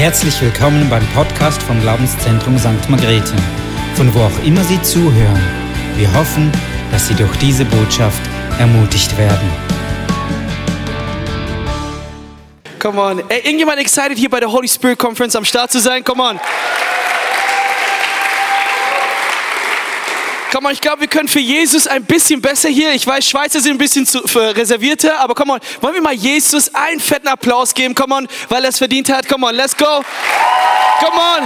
Herzlich willkommen beim Podcast vom Glaubenszentrum St. Margrethe. Von wo auch immer Sie zuhören, wir hoffen, dass Sie durch diese Botschaft ermutigt werden. Come on. Ey, irgendjemand excited hier bei der Holy Spirit Conference am Start zu sein? Come on. Komm mal, ich glaube, wir können für Jesus ein bisschen besser hier. Ich weiß, Schweizer sind ein bisschen reservierter, aber komm on, wollen wir mal Jesus einen fetten Applaus geben? Komm on, weil er es verdient hat. Komm on, let's go. Komm on.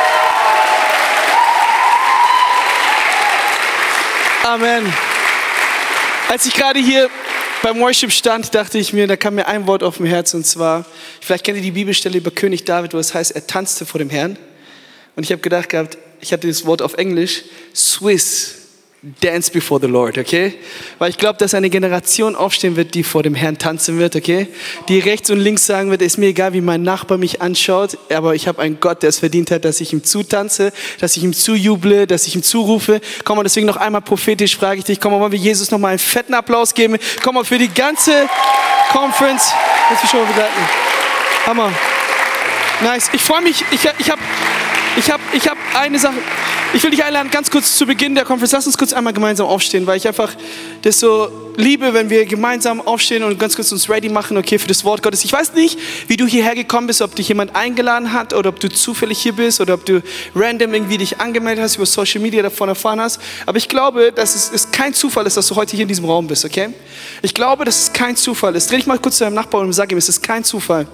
Amen. Als ich gerade hier beim Worship stand, dachte ich mir, da kam mir ein Wort auf dem Herz, und zwar, vielleicht kennt ihr die Bibelstelle über König David, wo es heißt, er tanzte vor dem Herrn. Und ich habe gedacht gehabt, ich hatte das Wort auf Englisch, Swiss, dance before the Lord, okay? Weil ich glaube, dass eine Generation aufstehen wird, die vor dem Herrn tanzen wird, okay? Die rechts und links sagen wird, ist mir egal, wie mein Nachbar mich anschaut, aber ich habe einen Gott, der es verdient hat, dass ich ihm zutanze, dass ich ihm zujuble, dass ich ihm zurufe. Komm mal, deswegen noch einmal prophetisch frage ich dich, komm mal, wollen wir Jesus noch mal einen fetten Applaus geben? Komm mal, für die ganze Conference. Lass mich schon mal begleiten. Hammer. Nice. Ich freue mich, ich hab eine Sache. Ich will dich einladen, ganz kurz zu Beginn der Konferenz. Lass uns kurz einmal gemeinsam aufstehen, weil ich einfach das so liebe, wenn wir gemeinsam aufstehen und ganz kurz uns ready machen, okay, für das Wort Gottes. Ich weiß nicht, wie du hierher gekommen bist, ob dich jemand eingeladen hat oder ob du zufällig hier bist oder ob du random irgendwie dich angemeldet hast, über Social Media davon erfahren hast. Aber ich glaube, dass es kein Zufall ist, dass du heute hier in diesem Raum bist, okay? Ich glaube, dass es kein Zufall ist. Dreh dich mal kurz zu deinem Nachbarn und sag ihm, es ist kein Zufall.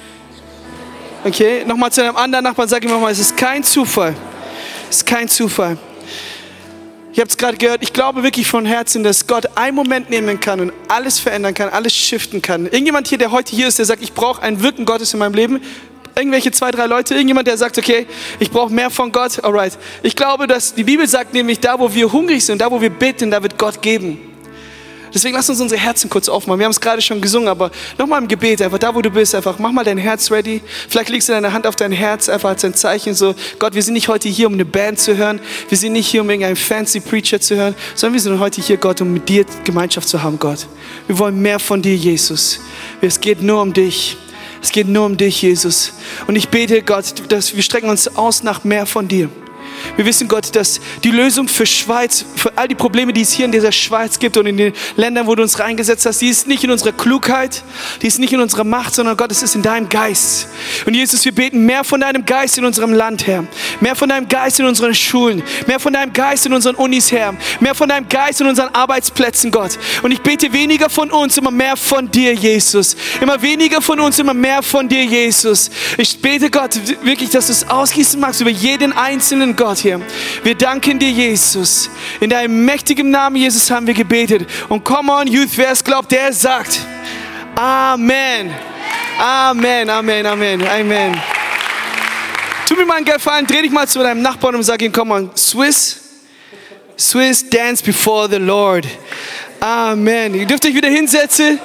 Okay, nochmal zu einem anderen Nachbarn, sag ihm nochmal, es ist kein Zufall. Es ist kein Zufall. Ich habe es gerade gehört, ich glaube wirklich von Herzen, dass Gott einen Moment nehmen kann und alles verändern kann, alles shiften kann. Irgendjemand hier, der heute hier ist, der sagt, ich brauche ein Wirken Gottes in meinem Leben. Irgendwelche 2, 3 Leute, irgendjemand, der sagt, okay, ich brauche mehr von Gott. Alright. Ich glaube, dass die Bibel sagt nämlich, da wo wir hungrig sind, da wo wir beten, da wird Gott geben. Deswegen lass uns unsere Herzen kurz aufmachen. Wir haben es gerade schon gesungen, aber nochmal im Gebet, einfach da, wo du bist, einfach mach mal dein Herz ready. Vielleicht legst du deine Hand auf dein Herz, einfach als ein Zeichen so, Gott, wir sind nicht heute hier, um eine Band zu hören. Wir sind nicht hier, um irgendeinen fancy Preacher zu hören, sondern wir sind heute hier, Gott, um mit dir Gemeinschaft zu haben, Gott. Wir wollen mehr von dir, Jesus. Es geht nur um dich. Es geht nur um dich, Jesus. Und ich bete, Gott, dass wir strecken uns aus nach mehr von dir. Wir wissen, Gott, dass die Lösung für Schweiz, für all die Probleme, die es hier in dieser Schweiz gibt und in den Ländern, wo du uns reingesetzt hast, die ist nicht in unserer Klugheit, die ist nicht in unserer Macht, sondern Gott, es ist in deinem Geist. Und Jesus, wir beten mehr von deinem Geist in unserem Land, Herr. Mehr von deinem Geist in unseren Schulen. Mehr von deinem Geist in unseren Unis, Herr. Mehr von deinem Geist in unseren Arbeitsplätzen, Gott. Und ich bete weniger von uns, immer mehr von dir, Jesus. Immer weniger von uns, immer mehr von dir, Jesus. Ich bete, Gott, wirklich, dass du es ausgießen magst über jeden einzelnen Gott hier. Wir danken dir, Jesus. In deinem mächtigen Namen, Jesus, haben wir gebetet. Und come on, Youth, wer es glaubt, der sagt Amen. Amen, Amen, Amen, Amen. Tu mir mal einen Gefallen, dreh dich mal zu deinem Nachbarn und sag ihm, come on, Swiss, dance before the Lord. Amen. Ihr dürft euch wieder hinsetzen.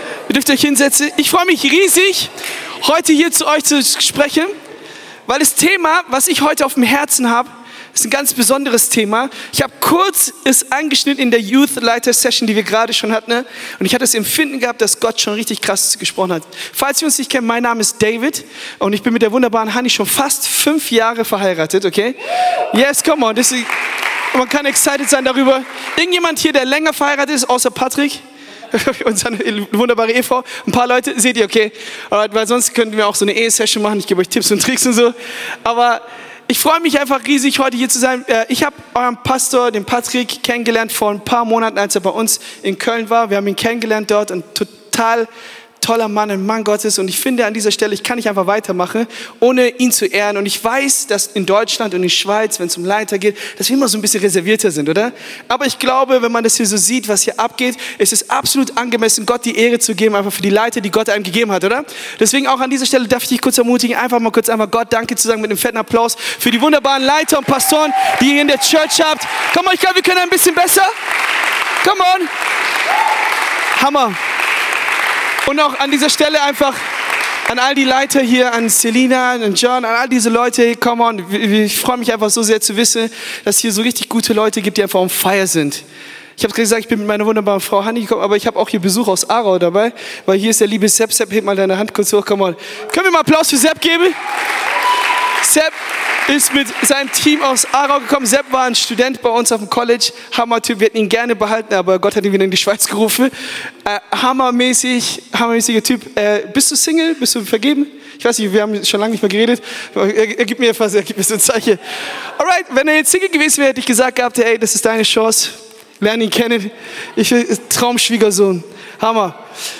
Ich freue mich riesig, heute hier zu euch zu sprechen. Weil das Thema, was ich heute auf dem Herzen habe, ist ein ganz besonderes Thema. Ich habe kurz es angeschnitten in der Youth-Leiter-Session, die wir gerade schon hatten. Und ich hatte das Empfinden gehabt, dass Gott schon richtig krass gesprochen hat. Falls ihr uns nicht kennt, mein Name ist David. Und ich bin mit der wunderbaren Honey schon fast 5 Jahre verheiratet, okay? Yes, come on. Man kann excited sein darüber. Irgendjemand hier, der länger verheiratet ist, außer Patrick? Und seine wunderbare Ehefrau. Ein paar Leute, seht ihr, okay? Alright, weil sonst könnten wir auch so eine Ehe-Session machen. Ich gebe euch Tipps und Tricks und so. Aber ich freue mich einfach riesig, heute hier zu sein. Ich habe euren Pastor, den Patrick, kennengelernt vor ein paar Monaten, als er bei uns in Köln war. Wir haben ihn kennengelernt dort. Ein total toller Mann, ein Mann Gottes. Und ich finde an dieser Stelle, ich kann nicht einfach weitermachen, ohne ihn zu ehren. Und ich weiß, dass in Deutschland und in der Schweiz, wenn es um Leiter geht, dass wir immer so ein bisschen reservierter sind, oder? Aber ich glaube, wenn man das hier so sieht, was hier abgeht, ist es absolut angemessen, Gott die Ehre zu geben, einfach für die Leiter, die Gott einem gegeben hat, oder? Deswegen auch an dieser Stelle darf ich dich kurz ermutigen, einfach Gott Danke zu sagen mit einem fetten Applaus für die wunderbaren Leiter und Pastoren, die ihr in der Church habt. Komm on, ich glaube, wir können ein bisschen besser. Come on. Hammer. Und auch an dieser Stelle einfach an all die Leiter hier, an Selina, an John, an all diese Leute, come on, ich freue mich einfach so sehr zu wissen, dass es hier so richtig gute Leute gibt, die einfach on fire sind. Ich habe gesagt, ich bin mit meiner wunderbaren Frau Hanni gekommen, aber ich habe auch hier Besuch aus Aarau dabei, weil hier ist der liebe Sepp. Sepp, heb mal deine Hand kurz hoch, come on. Können wir mal Applaus für Sepp geben? Sepp ist mit seinem Team aus Aarau gekommen. Sepp war ein Student bei uns auf dem College. Hammer-Typ, wir hätten ihn gerne behalten, aber Gott hat ihn wieder in die Schweiz gerufen. Hammermäßiger Typ. Bist du Single? Bist du vergeben? Ich weiß nicht, wir haben schon lange nicht mehr geredet. Er gibt mir so ein Zeichen. Alright, wenn er jetzt Single gewesen wäre, hätte ich gesagt gehabt, hey, das ist deine Chance. Lerne ihn kennen. Traumschwiegersohn. Hammer.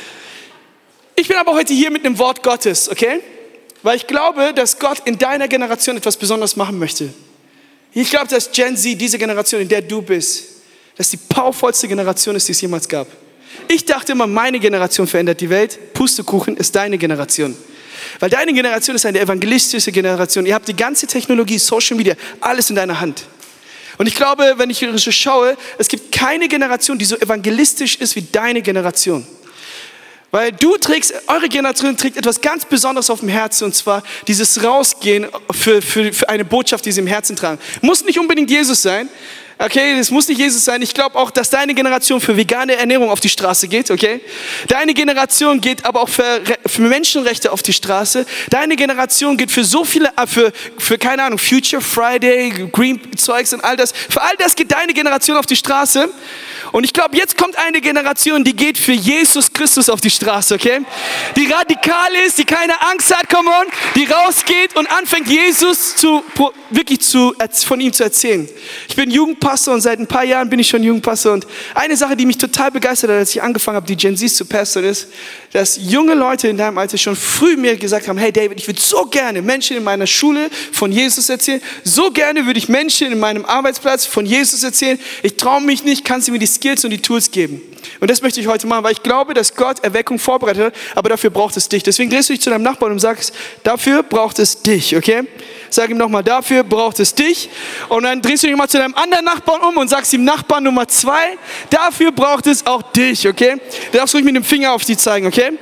Ich bin aber heute hier mit einem Wort Gottes, okay? Weil ich glaube, dass Gott in deiner Generation etwas Besonderes machen möchte. Ich glaube, dass Gen Z, diese Generation, in der du bist, dass die powervollste Generation ist, die es jemals gab. Ich dachte immer, meine Generation verändert die Welt. Pustekuchen ist deine Generation. Weil deine Generation ist eine evangelistische Generation. Ihr habt die ganze Technologie, Social Media, alles in deiner Hand. Und ich glaube, wenn ich so schaue, es gibt keine Generation, die so evangelistisch ist wie deine Generation. Weil eure Generation trägt etwas ganz Besonderes auf dem Herzen, und zwar dieses Rausgehen für eine Botschaft, die sie im Herzen tragen. Muss nicht unbedingt Jesus sein. Okay, das muss nicht Jesus sein. Ich glaube auch, dass deine Generation für vegane Ernährung auf die Straße geht, okay? Deine Generation geht aber auch für Menschenrechte auf die Straße. Deine Generation geht für so viele, für keine Ahnung, Future Friday, Green Zeugs und all das. Für all das geht deine Generation auf die Straße. Und ich glaube, jetzt kommt eine Generation, die geht für Jesus Christus auf die Straße, okay? Die radikal ist, die keine Angst hat, come on, die rausgeht und anfängt, Jesus von ihm zu erzählen. Ich bin Jugendpastor und seit ein paar Jahren bin ich schon Jugendpastor. Und eine Sache, die mich total begeistert hat, als ich angefangen habe, die Gen Zs zu pastoren, ist, dass junge Leute in deinem Alter schon früh mir gesagt haben, hey David, ich würde so gerne Menschen in meiner Schule von Jesus erzählen. So gerne würde ich Menschen in meinem Arbeitsplatz von Jesus erzählen. Ich traue mich nicht, kannst du mir die Skills und die Tools geben. Und das möchte ich heute machen, weil ich glaube, dass Gott Erweckung vorbereitet hat, aber dafür braucht es dich. Deswegen drehst du dich zu deinem Nachbarn und sagst, dafür braucht es dich, okay? Sag ihm nochmal, dafür braucht es dich. Und dann drehst du dich mal zu deinem anderen Nachbarn um und sagst ihm Nachbarn Nummer 2, dafür braucht es auch dich, okay? Du darfst ruhig mit dem Finger auf die zeigen, okay?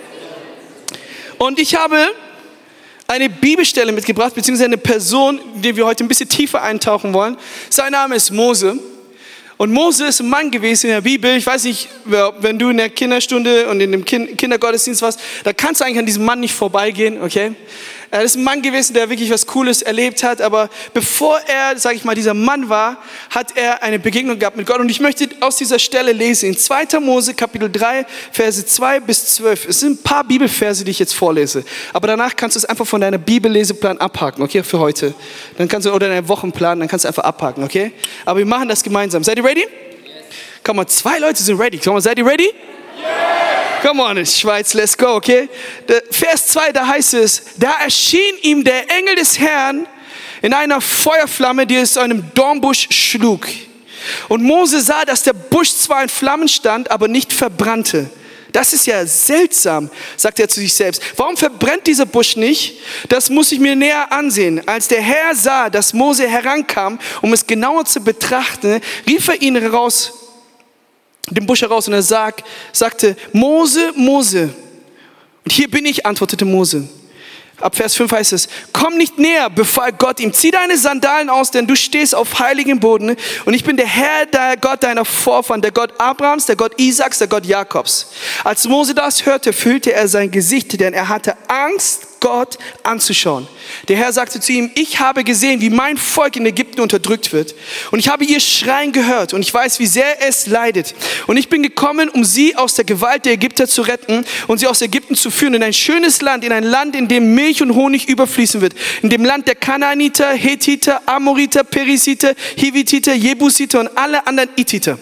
Und ich habe eine Bibelstelle mitgebracht, beziehungsweise eine Person, in die wir heute ein bisschen tiefer eintauchen wollen. Sein Name ist Mose. Und Mose ist ein Mann gewesen in der Bibel. Ich weiß nicht, wenn du in der Kinderstunde und in dem Kindergottesdienst warst, da kannst du eigentlich an diesem Mann nicht vorbeigehen, okay? Er ist ein Mann gewesen, der wirklich was Cooles erlebt hat, aber bevor er, sage ich mal, dieser Mann war, hat er eine Begegnung gehabt mit Gott. Und ich möchte aus dieser Stelle lesen, in 2. Mose Kapitel 3, Verse 2 bis 12. Es sind ein paar Bibelverse, die ich jetzt vorlese, aber danach kannst du es einfach von deiner Bibelleseplan abhaken, okay, für heute. Dann kannst du, oder deinen Wochenplan, dann kannst du einfach abhaken, okay? Aber wir machen das gemeinsam. Seid ihr ready? Yes. Komm mal, 2 Leute sind ready. Komm mal, seid ihr ready? Yes. Come on, Schweiz, let's go, okay? Vers 2, da heißt es, da erschien ihm der Engel des Herrn in einer Feuerflamme, die aus einem Dornbusch schlug. Und Mose sah, dass der Busch zwar in Flammen stand, aber nicht verbrannte. Das ist ja seltsam, sagt er zu sich selbst. Warum verbrennt dieser Busch nicht? Das muss ich mir näher ansehen. Als der Herr sah, dass Mose herankam, um es genauer zu betrachten, rief er ihn raus, den Busch heraus, und er sagte, Mose, Mose. Und hier bin ich, antwortete Mose. Ab Vers 5 heißt es, komm nicht näher, befahl Gott ihm, zieh deine Sandalen aus, denn du stehst auf heiligem Boden. Und ich bin der Herr, der Gott deiner Vorfahren, der Gott Abrahams, der Gott Isaaks, der Gott Jakobs. Als Mose das hörte, füllte er sein Gesicht, denn er hatte Angst, Gott anzuschauen. Der Herr sagte zu ihm, ich habe gesehen, wie mein Volk in Ägypten unterdrückt wird. Und ich habe ihr Schreien gehört und ich weiß, wie sehr es leidet. Und ich bin gekommen, um sie aus der Gewalt der Ägypter zu retten und sie aus Ägypten zu führen in ein schönes Land, in ein Land, in dem Milch und Honig überfließen wird. In dem Land der Kanaaniter, Hethiter, Amoriter, Perisiter, Hivititer, Jebusiter und alle anderen Ittiter.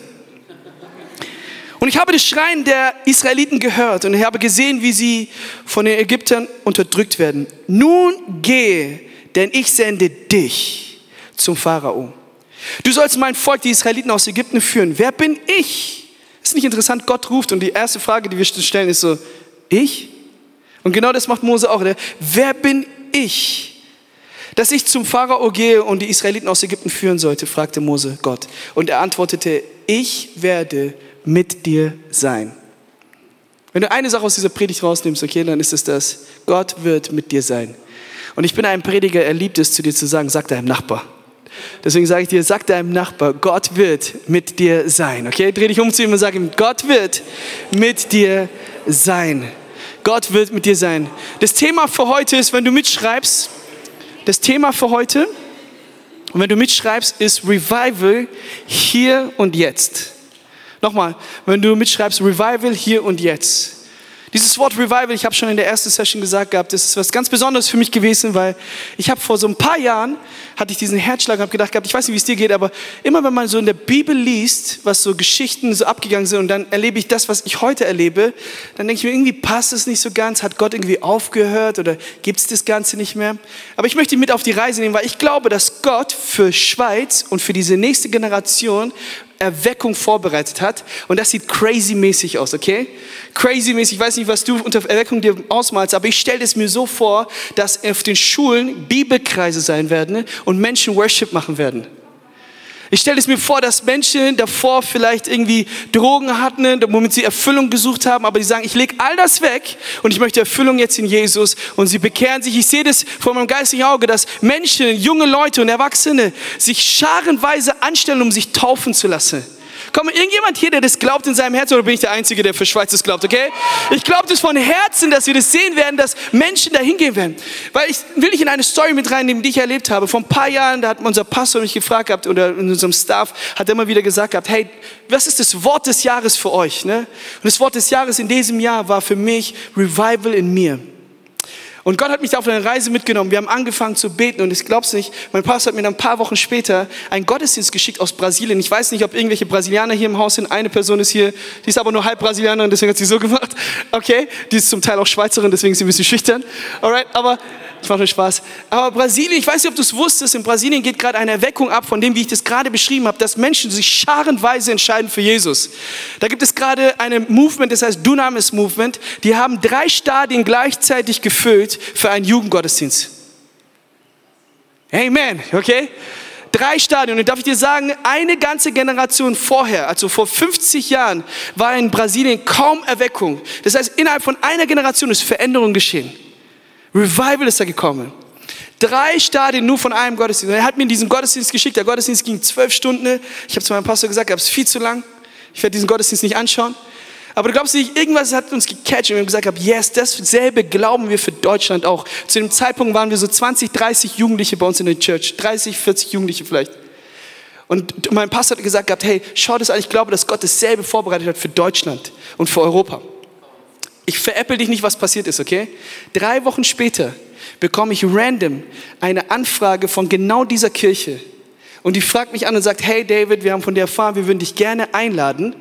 Und ich habe das Schreien der Israeliten gehört und ich habe gesehen, wie sie von den Ägyptern unterdrückt werden. Nun gehe, denn ich sende dich zum Pharao. Du sollst mein Volk, die Israeliten, aus Ägypten führen. Wer bin ich? Ist nicht interessant, Gott ruft und die erste Frage, die wir stellen, ist so, ich? Und genau das macht Mose auch. Wer bin ich? Dass ich zum Pharao gehe und die Israeliten aus Ägypten führen sollte, fragte Mose Gott. Und er antwortete, ich werde mit dir sein. Wenn du eine Sache aus dieser Predigt rausnimmst, okay, dann ist es das, Gott wird mit dir sein. Und ich bin ein Prediger, er liebt es, zu dir zu sagen, sag deinem Nachbar, Deswegen sage ich dir, sag deinem Nachbar, Gott wird mit dir sein. Okay, dreh dich um zu ihm und sag ihm, Gott wird mit dir sein. Gott wird mit dir sein. Das Thema für heute ist, wenn du mitschreibst, ist Revival hier und jetzt. Nochmal, wenn du mitschreibst, Revival hier und jetzt. Dieses Wort Revival, ich habe schon in der ersten Session gesagt gehabt, das ist was ganz Besonderes für mich gewesen, weil ich habe vor so ein paar Jahren, hatte ich diesen Herzschlag und habe gedacht gehabt, ich weiß nicht, wie es dir geht, aber immer wenn man so in der Bibel liest, was so Geschichten so abgegangen sind und dann erlebe ich das, was ich heute erlebe, dann denke ich mir, irgendwie passt es nicht so ganz, hat Gott irgendwie aufgehört oder gibt es das Ganze nicht mehr? Aber ich möchte dich mit auf die Reise nehmen, weil ich glaube, dass Gott für Schweiz und für diese nächste Generation Erweckung vorbereitet hat und das sieht crazy-mäßig aus, okay? Crazy-mäßig, ich weiß nicht, was du unter Erweckung dir ausmalst, aber ich stelle es mir so vor, dass auf den Schulen Bibelkreise sein werden und Menschen Worship machen werden. Ich stelle es mir vor, dass Menschen davor vielleicht irgendwie Drogen hatten, womit sie Erfüllung gesucht haben, aber die sagen, ich lege all das weg und ich möchte Erfüllung jetzt in Jesus und sie bekehren sich. Ich sehe das vor meinem geistigen Auge, dass Menschen, junge Leute und Erwachsene sich scharenweise anstellen, um sich taufen zu lassen. Komm, irgendjemand hier, der das glaubt in seinem Herzen, oder bin ich der Einzige, der für Schweiz das glaubt, okay? Ich glaube das von Herzen, dass wir das sehen werden, dass Menschen da hingehen werden. Weil ich will dich in eine Story mit reinnehmen, die ich erlebt habe. Vor ein paar Jahren, da hat unser Pastor mich gefragt gehabt, oder in unserem Staff, hat er immer wieder gesagt gehabt, hey, was ist das Wort des Jahres für euch? Ne? Und das Wort des Jahres in diesem Jahr war für mich Revival in mir. Und Gott hat mich da auf eine Reise mitgenommen. Wir haben angefangen zu beten und ich glaub's nicht, mein Pastor hat mir dann ein paar Wochen später einen Gottesdienst geschickt aus Brasilien. Ich weiß nicht, ob irgendwelche Brasilianer hier im Haus sind. Eine Person ist hier, die ist aber nur halb Brasilianerin, deswegen hat sie so gemacht. Okay, die ist zum Teil auch Schweizerin, deswegen ist sie ein bisschen schüchtern. Alright, aber ich mache mir Spaß. Aber Brasilien, ich weiß nicht, ob du es wusstest, in Brasilien geht gerade eine Erweckung ab, von dem, wie ich das gerade beschrieben habe, dass Menschen sich scharenweise entscheiden für Jesus. Da gibt es gerade eine Movement, das heißt Dunamis Movement. Die haben 3 Stadien gleichzeitig gefüllt für einen Jugendgottesdienst. Amen, okay? 3 Stadien. Und darf ich dir sagen, eine ganze Generation vorher, also vor 50 Jahren, war in Brasilien kaum Erweckung. Das heißt, innerhalb von einer Generation ist Veränderung geschehen. Revival ist da gekommen. 3 Stadien nur von einem Gottesdienst. Und er hat mir diesen Gottesdienst geschickt. Der Gottesdienst ging 12 Stunden. Ich habe zu meinem Pastor gesagt, es ist viel zu lang. Ich werde diesen Gottesdienst nicht anschauen. Aber du glaubst nicht, irgendwas hat uns gecatcht und wir haben gesagt, yes, dasselbe glauben wir für Deutschland auch. Zu dem Zeitpunkt waren wir so 20, 30 Jugendliche bei uns in der Church. 30, 40 Jugendliche vielleicht. Und mein Pastor hat gesagt, hey, schau das an, ich glaube, dass Gott dasselbe vorbereitet hat für Deutschland und für Europa. Ich veräpple dich nicht, was passiert ist, okay? 3 Wochen später bekomme ich random eine Anfrage von genau dieser Kirche. Und die fragt mich an und sagt, hey David, wir haben von dir erfahren, wir würden dich gerne einladen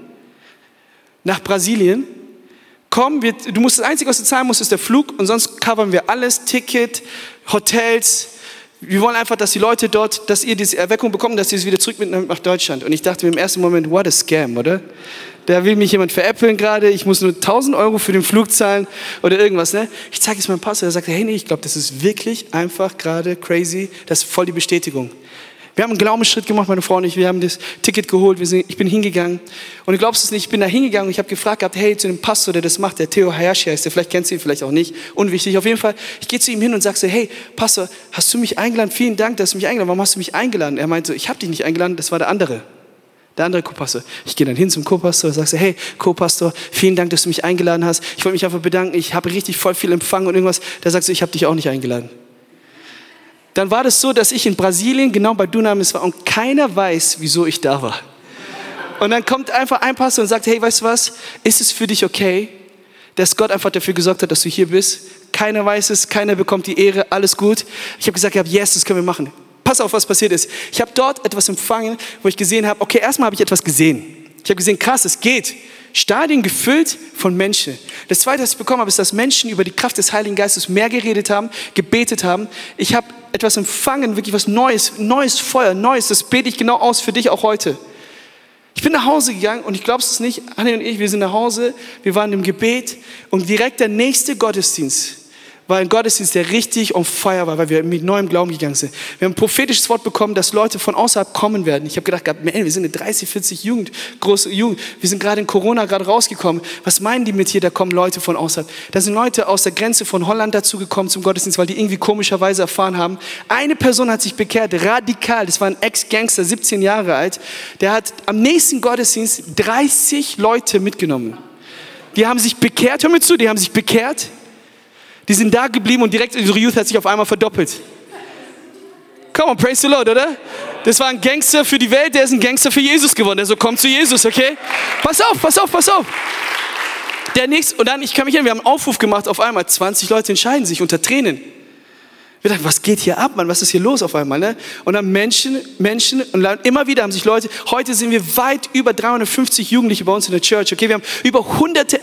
nach Brasilien. Komm, du musst, das Einzige, was du zahlen musst, ist der Flug und sonst covern wir alles, Ticket, Hotels. Wir wollen einfach, dass die Leute dort, dass ihr diese Erweckung bekommt, dass ihr es wieder zurück mitnimmt nach Deutschland. Und ich dachte mir im ersten Moment, what a scam, oder? Da will mich jemand veräppeln gerade, ich muss nur 1.000 Euro für den Flug zahlen oder irgendwas. Ne? Ich zeige es meinem Pastor, der sagt, hey, nee, ich glaube, das ist wirklich einfach gerade crazy, das ist voll die Bestätigung. Wir haben einen Glaubensschritt gemacht, meine Frau und ich, wir haben das Ticket geholt, ich bin hingegangen. Und du glaubst es nicht, ich bin da hingegangen und ich habe gefragt gehabt, hey, zu dem Pastor, der das macht, der Theo Hayashi heißt der, vielleicht kennst du ihn, vielleicht auch nicht, unwichtig. Auf jeden Fall, ich gehe zu ihm hin und sage so, hey, Pastor, hast du mich eingeladen? Vielen Dank, dass du mich eingeladen hast. Warum hast du mich eingeladen? Er meinte so, ich habe dich nicht eingeladen, das war der andere Co-Pastor. Ich gehe dann hin zum Co-Pastor und sage so, hey, Co-Pastor, vielen Dank, dass du mich eingeladen hast. Ich wollte mich einfach bedanken, ich habe richtig voll viel empfangen und irgendwas. Der sagt so, ich habe dich auch nicht eingeladen. Dann war das so, dass ich in Brasilien genau bei Dunamis war und keiner weiß, wieso ich da war. Und dann kommt einfach ein Pastor und sagt, hey, weißt du was, ist es für dich okay, dass Gott einfach dafür gesorgt hat, dass du hier bist? Keiner weiß es, keiner bekommt die Ehre, alles gut. Ich habe gesagt, yes, das können wir machen. Pass auf, was passiert ist. Ich habe dort etwas empfangen, wo ich gesehen habe, okay, erstmal habe ich etwas gesehen. Ich habe gesehen, krass, es geht. Stadien gefüllt von Menschen. Das Zweite, was ich bekommen habe, ist, dass Menschen über die Kraft des Heiligen Geistes mehr geredet haben, gebetet haben. Ich habe etwas empfangen, wirklich was neues Feuer, Neues. Das bete ich genau aus für dich auch heute. Ich bin nach Hause gegangen und ich glaube es nicht, Anne und ich, wir sind nach Hause, wir waren im Gebet und direkt der nächste Gottesdienst war ein Gottesdienst, der richtig on fire war, weil wir mit neuem Glauben gegangen sind. Wir haben ein prophetisches Wort bekommen, dass Leute von außerhalb kommen werden. Ich habe gedacht, man, wir sind eine 30, 40 große Jugend. Wir sind gerade in Corona rausgekommen. Was meinen die mit hier, da kommen Leute von außerhalb? Da sind Leute aus der Grenze von Holland dazu gekommen zum Gottesdienst, weil die irgendwie komischerweise erfahren haben. Eine Person hat sich bekehrt, radikal. Das war ein Ex-Gangster, 17 Jahre alt. Der hat am nächsten Gottesdienst 30 Leute mitgenommen. Die haben sich bekehrt, hör mir zu, die haben sich bekehrt. Die sind da geblieben und direkt unsere Youth hat sich auf einmal verdoppelt. Come on, praise the Lord, oder? Das war ein Gangster für die Welt, der ist ein Gangster für Jesus geworden. Der so, komm zu Jesus, okay? Pass auf, pass auf, pass auf. Der nächste, und dann, ich kann mich erinnern, wir haben einen Aufruf gemacht, auf einmal 20 Leute entscheiden sich unter Tränen. Wir dachten, was geht hier ab, Mann? Was ist hier los auf einmal? Ne? Und dann Menschen, und immer wieder haben sich Leute, heute sind wir weit über 350 Jugendliche bei uns in der Church. Okay, wir haben über hunderte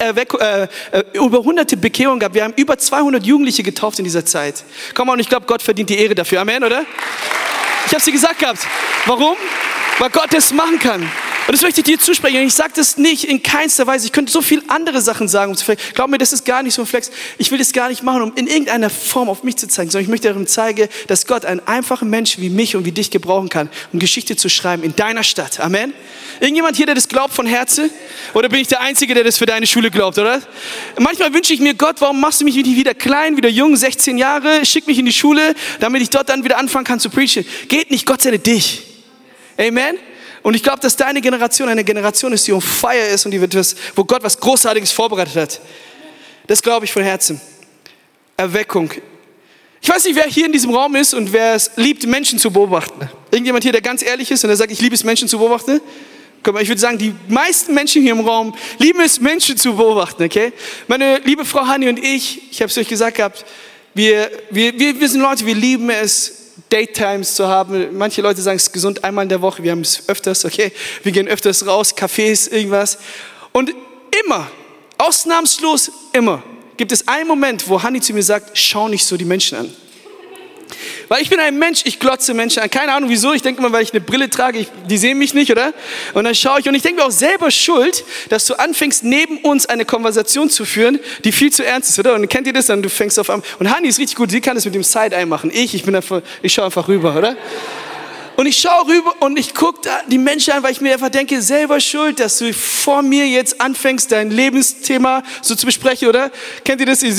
Bekehrungen gehabt. Wir haben über 200 Jugendliche getauft in dieser Zeit. Komm mal, und ich glaube, Gott verdient die Ehre dafür. Amen, oder? Ich habe es dir gesagt gehabt. Warum? Weil Gott das machen kann. Und das möchte ich dir zusprechen. Und ich sage das nicht in keinster Weise. Ich könnte so viele andere Sachen sagen. Glaub mir, das ist gar nicht so ein Flex. Ich will das gar nicht machen, um in irgendeiner Form auf mich zu zeigen, sondern ich möchte darum zeigen, dass Gott einen einfachen Menschen wie mich und wie dich gebrauchen kann, um Geschichte zu schreiben in deiner Stadt. Amen. Irgendjemand hier, der das glaubt von Herzen? Oder bin ich der Einzige, der das für deine Schule glaubt, oder? Manchmal wünsche ich mir, Gott, warum machst du mich nicht wieder klein, wieder jung, 16 Jahre, schick mich in die Schule, damit ich dort dann wieder anfangen kann zu preachen. Geht nicht, Gott sende dich. Amen. Und ich glaube, dass deine Generation eine Generation ist, die on fire ist und die wird wo Gott was Großartiges vorbereitet hat. Das glaube ich von Herzen. Erweckung. Ich weiß nicht, wer hier in diesem Raum ist und wer es liebt, Menschen zu beobachten. Irgendjemand hier, der ganz ehrlich ist und der sagt, ich liebe es, Menschen zu beobachten? Guck mal, ich würde sagen, die meisten Menschen hier im Raum lieben es, Menschen zu beobachten, okay? Meine liebe Frau Hanni und ich habe es euch gesagt gehabt, wir sind Leute, wir lieben es, Daytimes zu haben. Manche Leute sagen, es ist gesund einmal in der Woche. Wir haben es öfters, okay? Wir gehen öfters raus, Cafés, irgendwas. Und immer, ausnahmslos immer, gibt es einen Moment, wo Hanni zu mir sagt, schau nicht so die Menschen an. Weil ich bin ein Mensch, ich glotze Menschen an. Keine Ahnung wieso, ich denke immer, weil ich eine Brille trage, die sehen mich nicht, oder? Und dann schaue ich und ich denke mir auch selber schuld, dass du anfängst, neben uns eine Konversation zu führen, die viel zu ernst ist, oder? Und kennt ihr das? Dann du fängst auf einmal, und Hanni ist richtig gut, sie kann das mit dem Side-Eye machen. Ich schaue einfach rüber, oder? Und ich schaue rüber und ich gucke die Menschen an, weil ich mir einfach denke, selber schuld, dass du vor mir jetzt anfängst, dein Lebensthema so zu besprechen, oder? Kennt ihr das?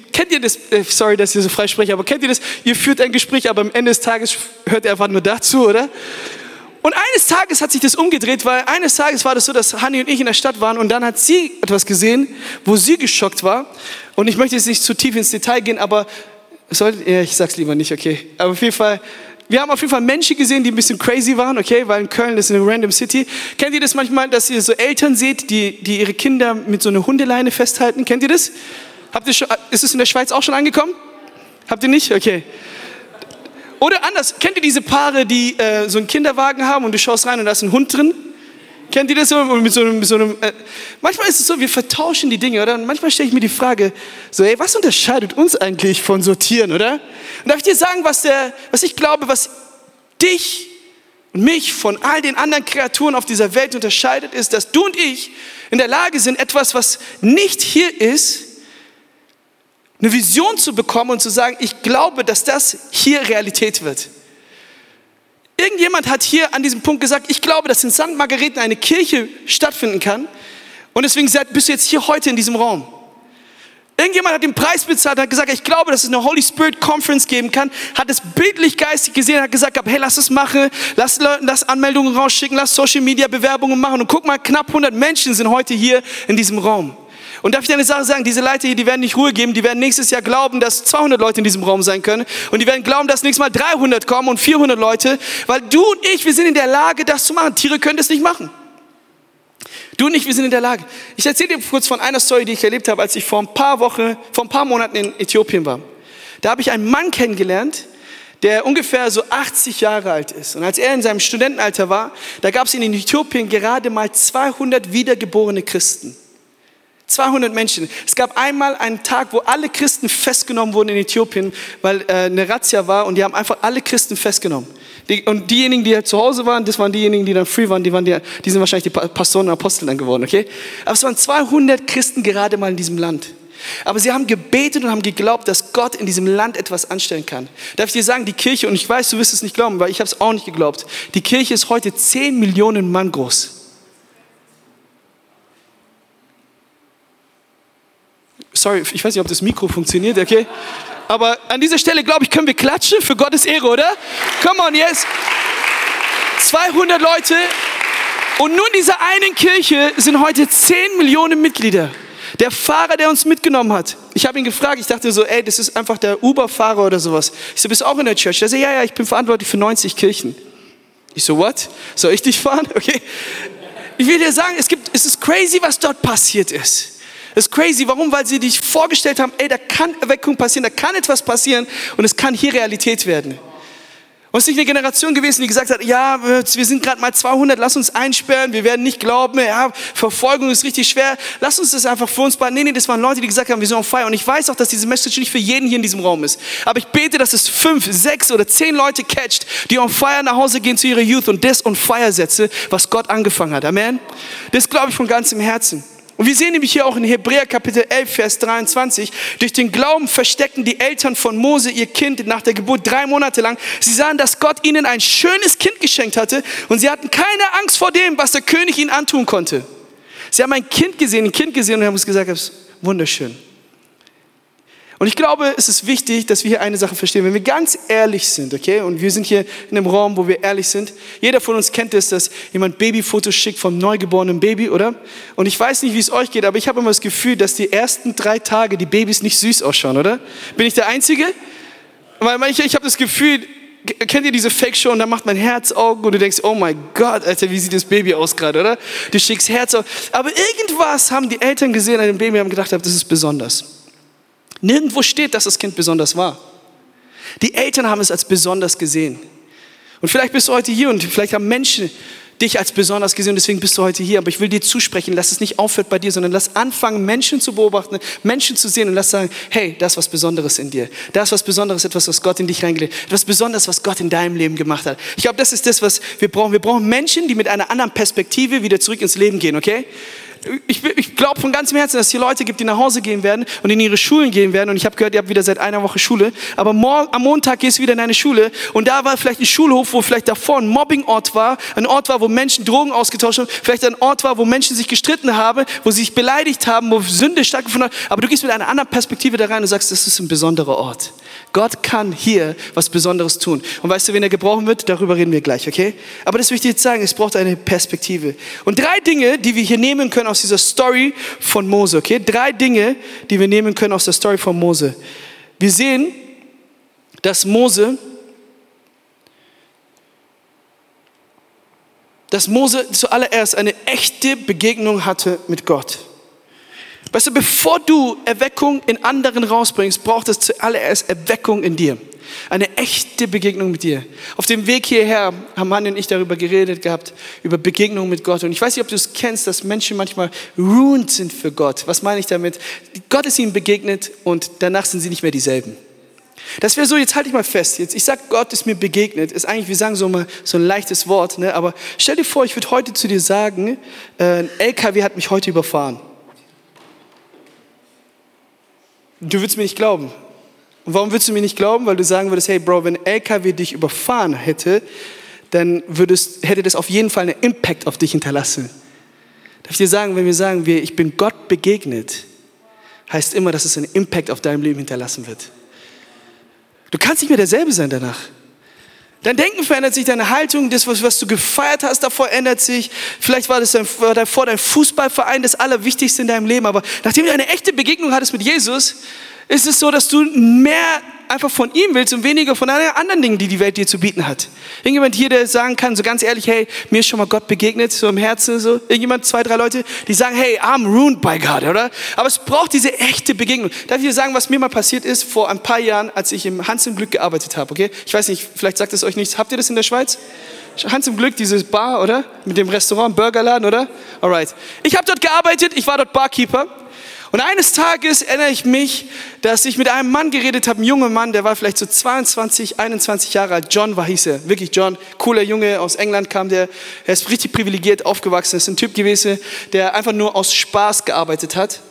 Sorry, dass ich so frei spreche, aber kennt ihr das? Ihr führt ein Gespräch, aber am Ende des Tages hört ihr einfach nur dazu, oder? Und eines Tages hat sich das umgedreht, weil eines Tages war das so, dass Hanni und ich in der Stadt waren und dann hat sie etwas gesehen, wo sie geschockt war. Und ich möchte jetzt nicht zu tief ins Detail gehen, aber ich sag's lieber nicht, okay. Aber auf jeden Fall, wir haben auf jeden Fall Menschen gesehen, die ein bisschen crazy waren, okay, weil in Köln ist eine random City. Kennt ihr das manchmal, dass ihr so Eltern seht, die ihre Kinder mit so einer Hundeleine festhalten? Kennt ihr das? Ist es in der Schweiz auch schon angekommen? Habt ihr nicht? Okay. Oder anders, kennt ihr diese Paare, die so einen Kinderwagen haben und du schaust rein und da ist ein Hund drin? Kennt ihr das so? Manchmal ist es so, wir vertauschen die Dinge, oder? Und manchmal stelle ich mir die Frage, so, ey, was unterscheidet uns eigentlich von so Tieren, oder? Und darf ich dir sagen, was ich glaube, was dich und mich von all den anderen Kreaturen auf dieser Welt unterscheidet, ist, dass du und ich in der Lage sind, etwas, was nicht hier ist, eine Vision zu bekommen und zu sagen, ich glaube, dass das hier Realität wird. Irgendjemand hat hier an diesem Punkt gesagt, ich glaube, dass in St. Margareten eine Kirche stattfinden kann und deswegen bist du jetzt hier heute in diesem Raum. Irgendjemand hat den Preis bezahlt und hat gesagt, ich glaube, dass es eine Holy Spirit Conference geben kann, hat es bildlich geistig gesehen, hat gesagt, hey, lass es machen, lass Anmeldungen rausschicken, lass Social Media Bewerbungen machen und guck mal, knapp 100 Menschen sind heute hier in diesem Raum. Und darf ich dir eine Sache sagen, diese Leute hier, die werden nicht Ruhe geben, die werden nächstes Jahr glauben, dass 200 Leute in diesem Raum sein können und die werden glauben, dass nächstes Mal 300 kommen und 400 Leute, weil du und ich, wir sind in der Lage, das zu machen. Tiere können das nicht machen. Du und ich, wir sind in der Lage. Ich erzähle dir kurz von einer Story, die ich erlebt habe, als ich vor ein paar Monaten in Äthiopien war. Da habe ich einen Mann kennengelernt, der ungefähr so 80 Jahre alt ist. Und als er in seinem Studentenalter war, da gab es in Äthiopien gerade mal 200 wiedergeborene Christen. 200 Menschen. Es gab einmal einen Tag, wo alle Christen festgenommen wurden in Äthiopien, weil eine Razzia war und die haben einfach alle Christen festgenommen. Und diejenigen, die zu Hause waren, das waren diejenigen, die dann free waren, die sind wahrscheinlich die Pastoren und Apostel dann geworden, okay? Aber es waren 200 Christen gerade mal in diesem Land. Aber sie haben gebetet und haben geglaubt, dass Gott in diesem Land etwas anstellen kann. Darf ich dir sagen, die Kirche, und ich weiß, du wirst es nicht glauben, weil ich habe es auch nicht geglaubt, die Kirche ist heute 10 Millionen Mann groß. Sorry, ich weiß nicht, ob das Mikro funktioniert, okay? Aber an dieser Stelle, glaube ich, können wir klatschen für Gottes Ehre, oder? Come on, yes. 200 Leute und nur in dieser einen Kirche sind heute 10 Millionen Mitglieder. Der Fahrer, der uns mitgenommen hat, ich habe ihn gefragt, ich dachte so, ey, das ist einfach der Uber-Fahrer oder sowas. Ich so, bist du auch in der Church? Er so, ja, ich bin verantwortlich für 90 Kirchen. Ich so, what? Soll ich dich fahren? Okay. Ich will dir sagen, es ist crazy, was dort passiert ist. Es ist crazy, warum? Weil sie dich vorgestellt haben, ey, da kann Erweckung passieren, da kann etwas passieren und es kann hier Realität werden. Und es ist nicht eine Generation gewesen, die gesagt hat, ja, wir sind gerade mal 200, lass uns einsperren, wir werden nicht glauben, ja, Verfolgung ist richtig schwer, lass uns das einfach für uns behalten. Nee, das waren Leute, die gesagt haben, wir sind on fire. Und ich weiß auch, dass diese Message nicht für jeden hier in diesem Raum ist. Aber ich bete, dass es 5, 6 oder 10 Leute catcht, die on fire nach Hause gehen zu ihrer Youth und das on fire setze, was Gott angefangen hat. Amen? Das glaube ich von ganzem Herzen. Und wir sehen nämlich hier auch in Hebräer Kapitel 11, Vers 23, durch den Glauben versteckten die Eltern von Mose ihr Kind nach der Geburt 3 Monate lang. Sie sahen, dass Gott ihnen ein schönes Kind geschenkt hatte und sie hatten keine Angst vor dem, was der König ihnen antun konnte. Sie haben ein Kind gesehen und haben uns gesagt, das ist wunderschön. Und ich glaube, es ist wichtig, dass wir hier eine Sache verstehen. Wenn wir ganz ehrlich sind, okay, und wir sind hier in einem Raum, wo wir ehrlich sind. Jeder von uns kennt es, dass jemand Babyfotos schickt vom neugeborenen Baby, oder? Und ich weiß nicht, wie es euch geht, aber ich habe immer das Gefühl, dass die ersten 3 Tage die Babys nicht süß ausschauen, oder? Bin ich der Einzige? Weil ich habe das Gefühl, kennt ihr diese Fake-Show und dann macht mein Herz Augen und du denkst, oh mein Gott, Alter, wie sieht das Baby aus gerade, oder? Du schickst Herz auf. Aber irgendwas haben die Eltern gesehen an dem Baby und haben gedacht, das ist besonders. Nirgendwo steht, dass das Kind besonders war. Die Eltern haben es als besonders gesehen. Und vielleicht bist du heute hier und vielleicht haben Menschen dich als besonders gesehen und deswegen bist du heute hier. Aber ich will dir zusprechen, lass es nicht aufhören bei dir, sondern lass anfangen, Menschen zu beobachten, Menschen zu sehen und lass sagen, hey, da ist was Besonderes in dir. Da ist was Besonderes, etwas, was Gott in dich reingelegt hat. Etwas Besonderes, was Gott in deinem Leben gemacht hat. Ich glaube, das ist das, was wir brauchen. Wir brauchen Menschen, die mit einer anderen Perspektive wieder zurück ins Leben gehen, okay? Ich glaube von ganzem Herzen, dass es hier Leute gibt, die nach Hause gehen werden und in ihre Schulen gehen werden. Und ich habe gehört, ihr habt wieder seit einer Woche Schule. Aber am Montag gehst du wieder in eine Schule. Und da war vielleicht ein Schulhof, wo vielleicht davor ein Mobbingort war. Ein Ort war, wo Menschen Drogen ausgetauscht haben. Vielleicht ein Ort war, wo Menschen sich gestritten haben, wo sie sich beleidigt haben, wo Sünde stattgefunden hat. Aber du gehst mit einer anderen Perspektive da rein und sagst, das ist ein besonderer Ort. Gott kann hier was Besonderes tun. Und weißt du, wen er gebrauchen wird? Darüber reden wir gleich, okay? Aber das will ich dir jetzt sagen, es braucht eine Perspektive. Und 3 Dinge, die wir hier nehmen können aus dieser Story von Mose, okay? 3 Dinge, die wir nehmen können aus der Story von Mose. Wir sehen, dass Mose zuallererst eine echte Begegnung hatte mit Gott. Weißt du, bevor du Erweckung in anderen rausbringst, braucht es zuallererst Erweckung in dir. Eine echte Begegnung mit dir. Auf dem Weg hierher haben Mann und ich darüber geredet gehabt, über Begegnung mit Gott. Und ich weiß nicht, ob du es kennst, dass Menschen manchmal ruined sind für Gott. Was meine ich damit? Gott ist ihnen begegnet und danach sind sie nicht mehr dieselben. Das wäre so, jetzt halte ich mal fest. Ich sage, Gott ist mir begegnet. Ist eigentlich, wir sagen so mal so ein leichtes Wort, ne? Aber stell dir vor, ich würde heute zu dir sagen, ein LKW hat mich heute überfahren. Du würdest mir nicht glauben. Und warum würdest du mir nicht glauben? Weil du sagen würdest, hey Bro, wenn ein LKW dich überfahren hätte, dann hätte das auf jeden Fall einen Impact auf dich hinterlassen. Darf ich dir sagen, wenn wir sagen, ich bin Gott begegnet, heißt immer, dass es einen Impact auf deinem Leben hinterlassen wird. Du kannst nicht mehr derselbe sein danach. Dein Denken verändert sich, deine Haltung, das, was du gefeiert hast, davor ändert sich. Vielleicht war davor dein Fußballverein das Allerwichtigste in deinem Leben. Aber nachdem du eine echte Begegnung hattest mit Jesus, ist es so, dass du mehr einfach von ihm willst und weniger von anderen Dingen, die die Welt dir zu bieten hat. Irgendjemand hier, der sagen kann, so ganz ehrlich, hey, mir ist schon mal Gott begegnet, so im Herzen, so. Irgendjemand, 2, 3 Leute, die sagen, hey, I'm ruined by God, oder? Aber es braucht diese echte Begegnung. Darf ich dir sagen, was mir mal passiert ist vor ein paar Jahren, als ich im Hans im Glück gearbeitet habe, okay? Ich weiß nicht, vielleicht sagt es euch nichts. Habt ihr das in der Schweiz? Hans im Glück, diese Bar, oder? Mit dem Restaurant, Burgerladen, oder? Alright. Ich habe dort gearbeitet, ich war dort Barkeeper. Und eines Tages erinnere ich mich, dass ich mit einem Mann geredet habe, ein junger Mann, der war vielleicht so 22, 21 Jahre alt. John hieß er, wirklich John, cooler Junge, aus England kam der. Er ist richtig privilegiert aufgewachsen, ist ein Typ gewesen, der einfach nur aus Spaß gearbeitet hat.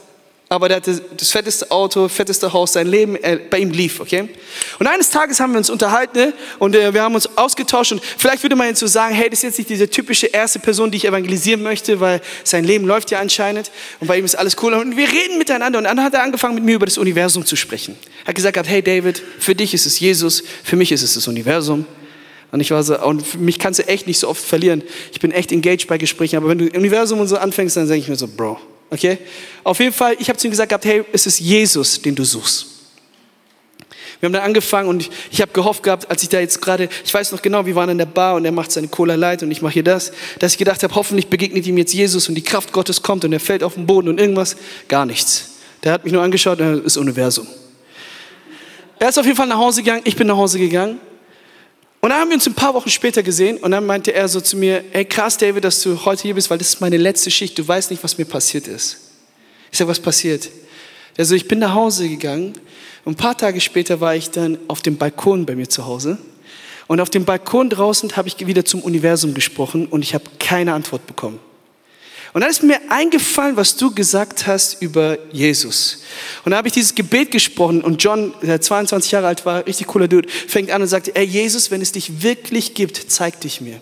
Aber der hatte das fetteste Auto, fetteste Haus, sein Leben, bei ihm lief, okay? Und eines Tages haben wir uns unterhalten und wir haben uns ausgetauscht und vielleicht würde man jetzt so sagen, hey, das ist jetzt nicht diese typische erste Person, die ich evangelisieren möchte, weil sein Leben läuft ja anscheinend und bei ihm ist alles cool. Und wir reden miteinander und dann hat er angefangen mit mir über das Universum zu sprechen. Er hat gesagt, hey David, für dich ist es Jesus, für mich ist es das Universum. Und ich war so, und für mich kannst du echt nicht so oft verlieren. Ich bin echt engaged bei Gesprächen, aber wenn du Universum und so anfängst, dann denke ich mir so, Bro. Okay? Auf jeden Fall, ich habe zu ihm gesagt, hey, es ist Jesus, den du suchst. Wir haben dann angefangen und ich habe gehofft gehabt, als ich da jetzt gerade, ich weiß noch genau, wir waren in der Bar und er macht seine Cola Light und ich mache hier das, dass ich gedacht habe, hoffentlich begegnet ihm jetzt Jesus und die Kraft Gottes kommt und er fällt auf den Boden und irgendwas. Gar nichts. Der hat mich nur angeschaut und das ist Universum. Er ist auf jeden Fall nach Hause gegangen, ich bin nach Hause gegangen. Und dann haben wir uns ein paar Wochen später gesehen und dann meinte er so zu mir, hey krass David, dass du heute hier bist, weil das ist meine letzte Schicht, du weißt nicht, was mir passiert ist. Ich sag, was passiert? Also ich bin nach Hause gegangen und ein paar Tage später war ich dann auf dem Balkon bei mir zu Hause und auf dem Balkon draußen habe ich wieder zum Universum gesprochen und ich habe keine Antwort bekommen. Und dann ist mir eingefallen, was du gesagt hast über Jesus. Und dann habe ich dieses Gebet gesprochen und John, der 22 Jahre alt war, richtig cooler Dude, fängt an und sagt, ey Jesus, wenn es dich wirklich gibt, zeig dich mir.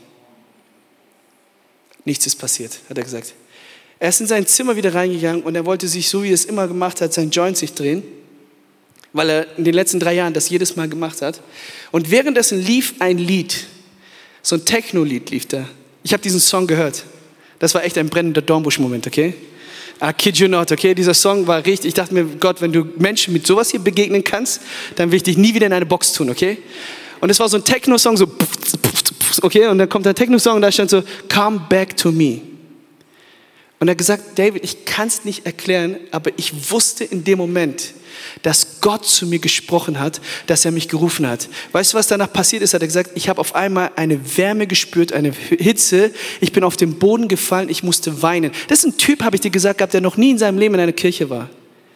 Nichts ist passiert, hat er gesagt. Er ist in sein Zimmer wieder reingegangen und er wollte sich, so wie er es immer gemacht hat, sein Joint sich drehen, weil er in den letzten 3 Jahren das jedes Mal gemacht hat. Und währenddessen lief ein Lied, so ein Techno-Lied lief da. Ich habe diesen Song gehört. Das war echt ein brennender Dornbusch-Moment, okay? I kid you not, okay? Dieser Song war richtig, ich dachte mir, Gott, wenn du Menschen mit sowas hier begegnen kannst, dann will ich dich nie wieder in eine Box tun, okay? Und es war so ein Techno-Song, so, okay? Und dann kommt der Techno-Song und da stand so, come back to me. Und er hat gesagt, David, ich kann es nicht erklären, aber ich wusste in dem Moment, dass Gott zu mir gesprochen hat, dass er mich gerufen hat. Weißt du, was danach passiert ist? Hat er gesagt, ich habe auf einmal eine Wärme gespürt, eine Hitze. Ich bin auf den Boden gefallen, ich musste weinen. Das ist ein Typ, habe ich dir gesagt gehabt, der noch nie in seinem Leben in einer Kirche war.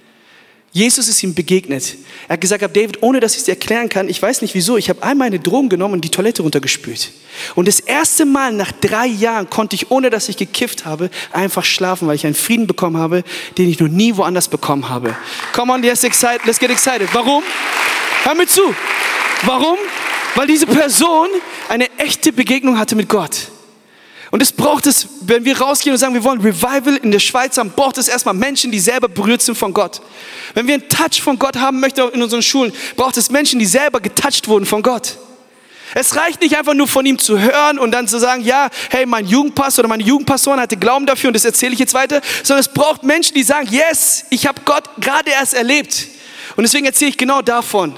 Jesus ist ihm begegnet. Er hat gesagt, David, ohne dass ich es dir erklären kann, ich weiß nicht wieso, ich habe einmal eine Drogen genommen und die Toilette runtergespült. Und das erste Mal nach 3 Jahren konnte ich, ohne dass ich gekifft habe, einfach schlafen, weil ich einen Frieden bekommen habe, den ich noch nie woanders bekommen habe. Come on, let's get excited. Warum? Hör mir zu. Warum? Weil diese Person eine echte Begegnung hatte mit Gott. Und es braucht es, wenn wir rausgehen und sagen, wir wollen Revival in der Schweiz haben, braucht es erstmal Menschen, die selber berührt sind von Gott. Wenn wir einen Touch von Gott haben möchten in unseren Schulen, braucht es Menschen, die selber getoucht wurden von Gott. Es reicht nicht einfach nur von ihm zu hören und dann zu sagen, ja, hey, mein Jugendpastor oder meine Jugendpastorin hatte Glauben dafür und das erzähle ich jetzt weiter, sondern es braucht Menschen, die sagen, yes, ich habe Gott gerade erst erlebt. Und deswegen erzähle ich genau davon.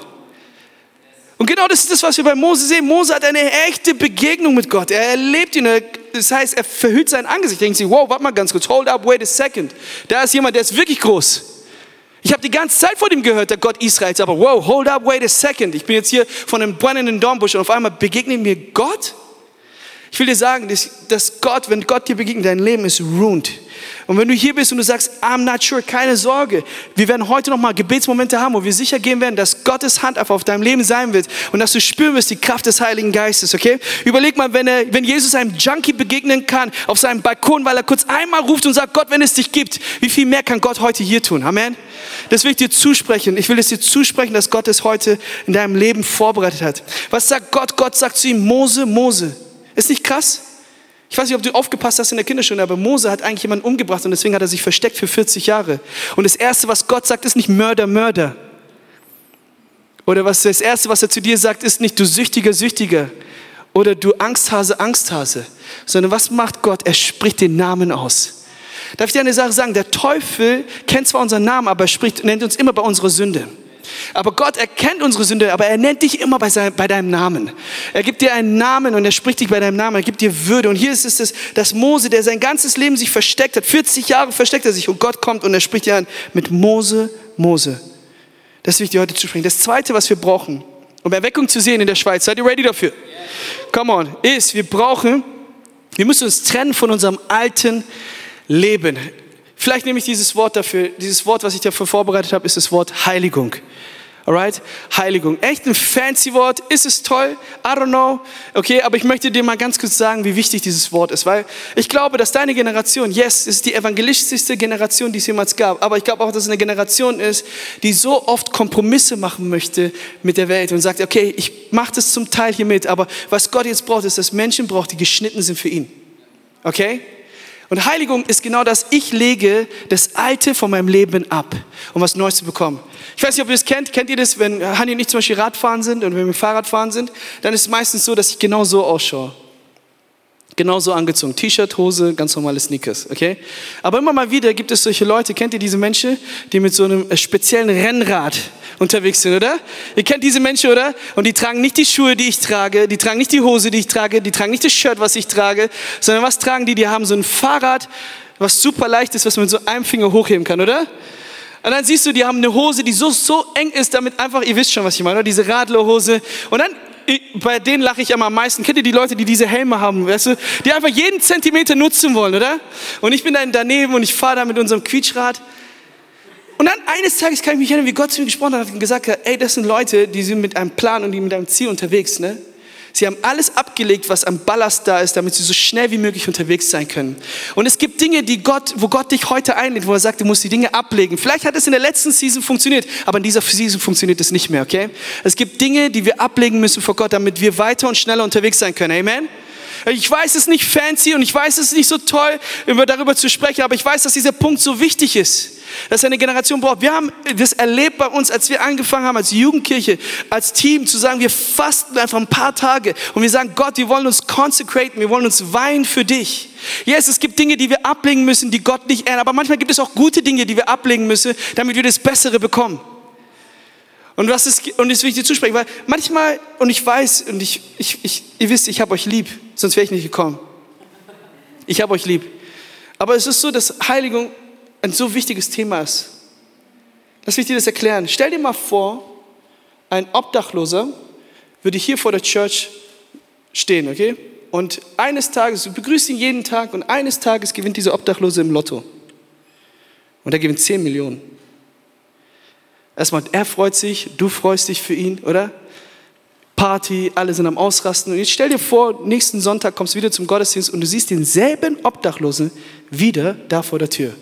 Und genau das ist das, was wir bei Mose sehen. Mose hat eine echte Begegnung mit Gott. Er erlebt ihn. Das heißt, er verhüllt sein Angesicht. Denken Sie, wow, warte mal ganz kurz. Hold up, wait a second. Da ist jemand, der ist wirklich groß. Ich habe die ganze Zeit von ihm gehört, der Gott Israels. Aber wow, hold up, wait a second. Ich bin jetzt hier von einem brennenden Dornbusch und auf einmal begegnet mir Gott. Ich will dir sagen, dass Gott, wenn Gott dir begegnet, dein Leben ist ruined. Und wenn du hier bist und du sagst, I'm not sure, keine Sorge. Wir werden heute nochmal Gebetsmomente haben, wo wir sicher gehen werden, dass Gottes Hand einfach auf deinem Leben sein wird und dass du spüren wirst die Kraft des Heiligen Geistes, okay? Überleg mal, wenn Jesus einem Junkie begegnen kann auf seinem Balkon, weil er kurz einmal ruft und sagt, Gott, wenn es dich gibt, wie viel mehr kann Gott heute hier tun? Amen? Das will ich dir zusprechen. Ich will es dir zusprechen, dass Gott es heute in deinem Leben vorbereitet hat. Was sagt Gott? Gott sagt zu ihm, Mose, Mose. Ist nicht krass? Ich weiß nicht, ob du aufgepasst hast in der Kinderstunde, aber Mose hat eigentlich jemanden umgebracht und deswegen hat er sich versteckt für 40 Jahre. Und das Erste, was Gott sagt, ist nicht Mörder, Mörder. Oder das Erste, was er zu dir sagt, ist nicht du Süchtiger, Süchtiger. Oder du Angsthase, Angsthase. Sondern was macht Gott? Er spricht den Namen aus. Darf ich dir eine Sache sagen? Der Teufel kennt zwar unseren Namen, aber er nennt uns immer bei unserer Sünde. Aber Gott erkennt unsere Sünde, aber er nennt dich immer bei deinem Namen. Er gibt dir einen Namen und er spricht dich bei deinem Namen, er gibt dir Würde. Und hier ist es, dass Mose, der sein ganzes Leben sich versteckt hat, 40 Jahre versteckt er sich und Gott kommt und er spricht dir an mit Mose, Mose. Das will ich dir heute zusprechen. Das Zweite, was wir brauchen, um Erweckung zu sehen in der Schweiz, seid ihr ready dafür? Come on, wir müssen uns trennen von unserem alten Leben. Vielleicht nehme ich dieses Wort dafür, dieses Wort, was ich dafür vorbereitet habe, ist das Wort Heiligung. Alright? Heiligung. Echt ein fancy Wort. Ist es toll? I don't know. Okay, aber ich möchte dir mal ganz kurz sagen, wie wichtig dieses Wort ist. Weil ich glaube, dass deine Generation, yes, ist die evangelistischste Generation, die es jemals gab. Aber ich glaube auch, dass es eine Generation ist, die so oft Kompromisse machen möchte mit der Welt und sagt, okay, ich mache das zum Teil hier mit, aber was Gott jetzt braucht, ist, dass Menschen braucht, die geschnitten sind für ihn. Okay? Und Heiligung ist genau das. Ich lege das Alte von meinem Leben ab, um was Neues zu bekommen. Ich weiß nicht, ob ihr das kennt. Kennt ihr das, wenn Hanni und ich zum Beispiel Radfahren sind und wenn wir Fahrrad fahren sind? Dann ist es meistens so, dass ich genau so ausschaue. Genau so angezogen. T-Shirt, Hose, ganz normale Sneakers. Okay? Aber immer mal wieder gibt es solche Leute, kennt ihr diese Menschen, die mit so einem speziellen Rennrad unterwegs sind, oder? Ihr kennt diese Menschen, oder? Und die tragen nicht die Schuhe, die ich trage, die tragen nicht die Hose, die ich trage, die tragen nicht das Shirt, was ich trage, sondern was tragen die? Die haben so ein Fahrrad, was super leicht ist, was man mit so einem Finger hochheben kann, oder? Und dann siehst du, die haben eine Hose, die so eng ist, damit einfach, ihr wisst schon, was ich meine, oder? Diese Radlerhose. Und dann, bei denen lache ich immer am meisten. Kennt ihr die Leute, die diese Helme haben, weißt du? Die einfach jeden Zentimeter nutzen wollen, oder? Und ich bin dann daneben und ich fahre da mit unserem Quietschrad. Und dann eines Tages kann ich mich erinnern, wie Gott zu mir gesprochen hat und gesagt hat, ey, das sind Leute, die sind mit einem Plan und die mit einem Ziel unterwegs, ne? Sie haben alles abgelegt, was am Ballast da ist, damit sie so schnell wie möglich unterwegs sein können. Und es gibt Dinge, wo Gott dich heute einlädt, wo er sagt, du musst die Dinge ablegen. Vielleicht hat es in der letzten Season funktioniert, aber in dieser Season funktioniert es nicht mehr, okay? Es gibt Dinge, die wir ablegen müssen vor Gott, damit wir weiter und schneller unterwegs sein können. Amen? Ich weiß, es ist nicht fancy und ich weiß, es ist nicht so toll, darüber zu sprechen, aber ich weiß, dass dieser Punkt so wichtig ist, dass eine Generation braucht. Wir haben das erlebt bei uns, als wir angefangen haben, als Jugendkirche, als Team, zu sagen, wir fasten einfach ein paar Tage und wir sagen, Gott, wir wollen uns consecraten, wir wollen uns weihen für dich. Yes, es gibt Dinge, die wir ablegen müssen, die Gott nicht ehrt, aber manchmal gibt es auch gute Dinge, die wir ablegen müssen, damit wir das Bessere bekommen. Und es will ich dir zusprechen, weil manchmal, und ich weiß, und ihr wisst, ich habe euch lieb, sonst wäre ich nicht gekommen. Ich habe euch lieb. Aber es ist so, dass Heiligung ein so wichtiges Thema ist. Lass mich dir das erklären. Stell dir mal vor, ein Obdachloser würde hier vor der Church stehen, okay? Und eines Tages, du begrüßt ihn jeden Tag und eines Tages gewinnt dieser Obdachlose im Lotto. Und er gewinnt 10 Millionen. Erstmal, er freut sich, du freust dich für ihn, oder? Party, alle sind am Ausrasten. Und jetzt stell dir vor, nächsten Sonntag kommst du wieder zum Gottesdienst und du siehst denselben Obdachlosen wieder da vor der Tür.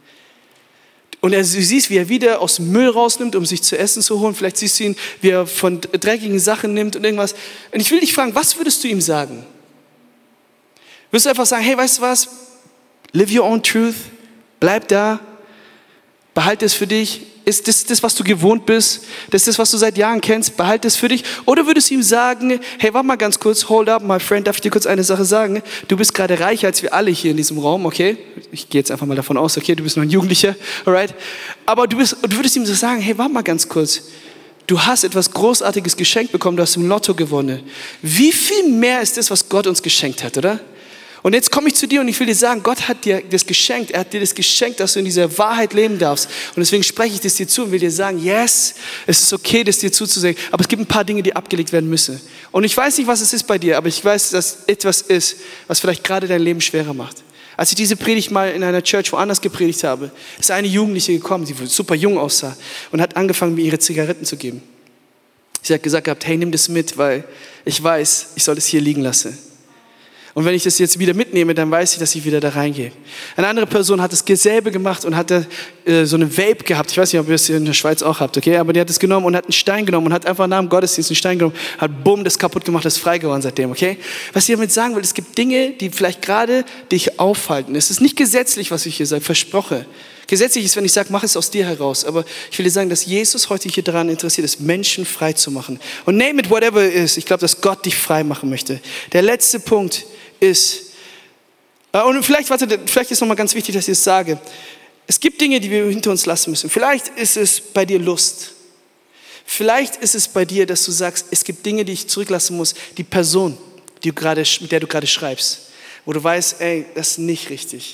Und du siehst, wie er wieder aus dem Müll rausnimmt, um sich zu essen zu holen. Vielleicht siehst du ihn, wie er von dreckigen Sachen nimmt und irgendwas. Und ich will dich fragen, was würdest du ihm sagen? Würdest du einfach sagen, hey, weißt du was? Live your own truth. Bleib da. Behalte es für dich. Ist das, was du gewohnt bist? Das ist das, was du seit Jahren kennst? Behalte es für dich. Oder würdest du ihm sagen, hey, warte mal ganz kurz, hold up, my friend, darf ich dir kurz eine Sache sagen? Du bist gerade reicher als wir alle hier in diesem Raum, okay? Ich gehe jetzt einfach mal davon aus, okay, du bist noch ein Jugendlicher, alright? Aber du würdest ihm so sagen, hey, warte mal ganz kurz. Du hast etwas Großartiges geschenkt bekommen, du hast im Lotto gewonnen. Wie viel mehr ist das, was Gott uns geschenkt hat, oder? Und jetzt komme ich zu dir und ich will dir sagen, Gott hat dir das geschenkt. Er hat dir das geschenkt, dass du in dieser Wahrheit leben darfst. Und deswegen spreche ich das dir zu und will dir sagen, yes, es ist okay, das dir zuzusehen. Aber es gibt ein paar Dinge, die abgelegt werden müssen. Und ich weiß nicht, was es ist bei dir, aber ich weiß, dass etwas ist, was vielleicht gerade dein Leben schwerer macht. Als ich diese Predigt mal in einer Church woanders gepredigt habe, ist eine Jugendliche gekommen, die super jung aussah und hat angefangen, mir ihre Zigaretten zu geben. Sie hat gesagt gehabt, hey, nimm das mit, weil ich weiß, ich soll das hier liegen lassen. Und wenn ich das jetzt wieder mitnehme, dann weiß ich, dass ich wieder da reingehe. Eine andere Person hat dasselbe gemacht und hatte so eine Vape gehabt. Ich weiß nicht, ob ihr es in der Schweiz auch habt, okay? Aber die hat es genommen und hat einen Stein genommen und hat einfach nach dem Gottesdienst einen Stein genommen, hat bumm, das kaputt gemacht, das ist frei geworden seitdem, okay? Was ich damit sagen will, es gibt Dinge, die vielleicht gerade dich aufhalten. Es ist nicht gesetzlich, was ich hier sage, versproche. Gesetzlich ist, wenn ich sage, mach es aus dir heraus. Aber ich will dir sagen, dass Jesus heute hier daran interessiert ist, Menschen frei zu machen. Und name it, whatever it is. Ich glaube, dass Gott dich frei machen möchte. Der letzte Punkt ist, und vielleicht ist nochmal ganz wichtig, dass ich es sage. Es gibt Dinge, die wir hinter uns lassen müssen. Vielleicht ist es bei dir Lust. Vielleicht ist es bei dir, dass du sagst, es gibt Dinge, die ich zurücklassen muss. Die Person, mit der du gerade schreibst, wo du weißt, ey, das ist nicht richtig.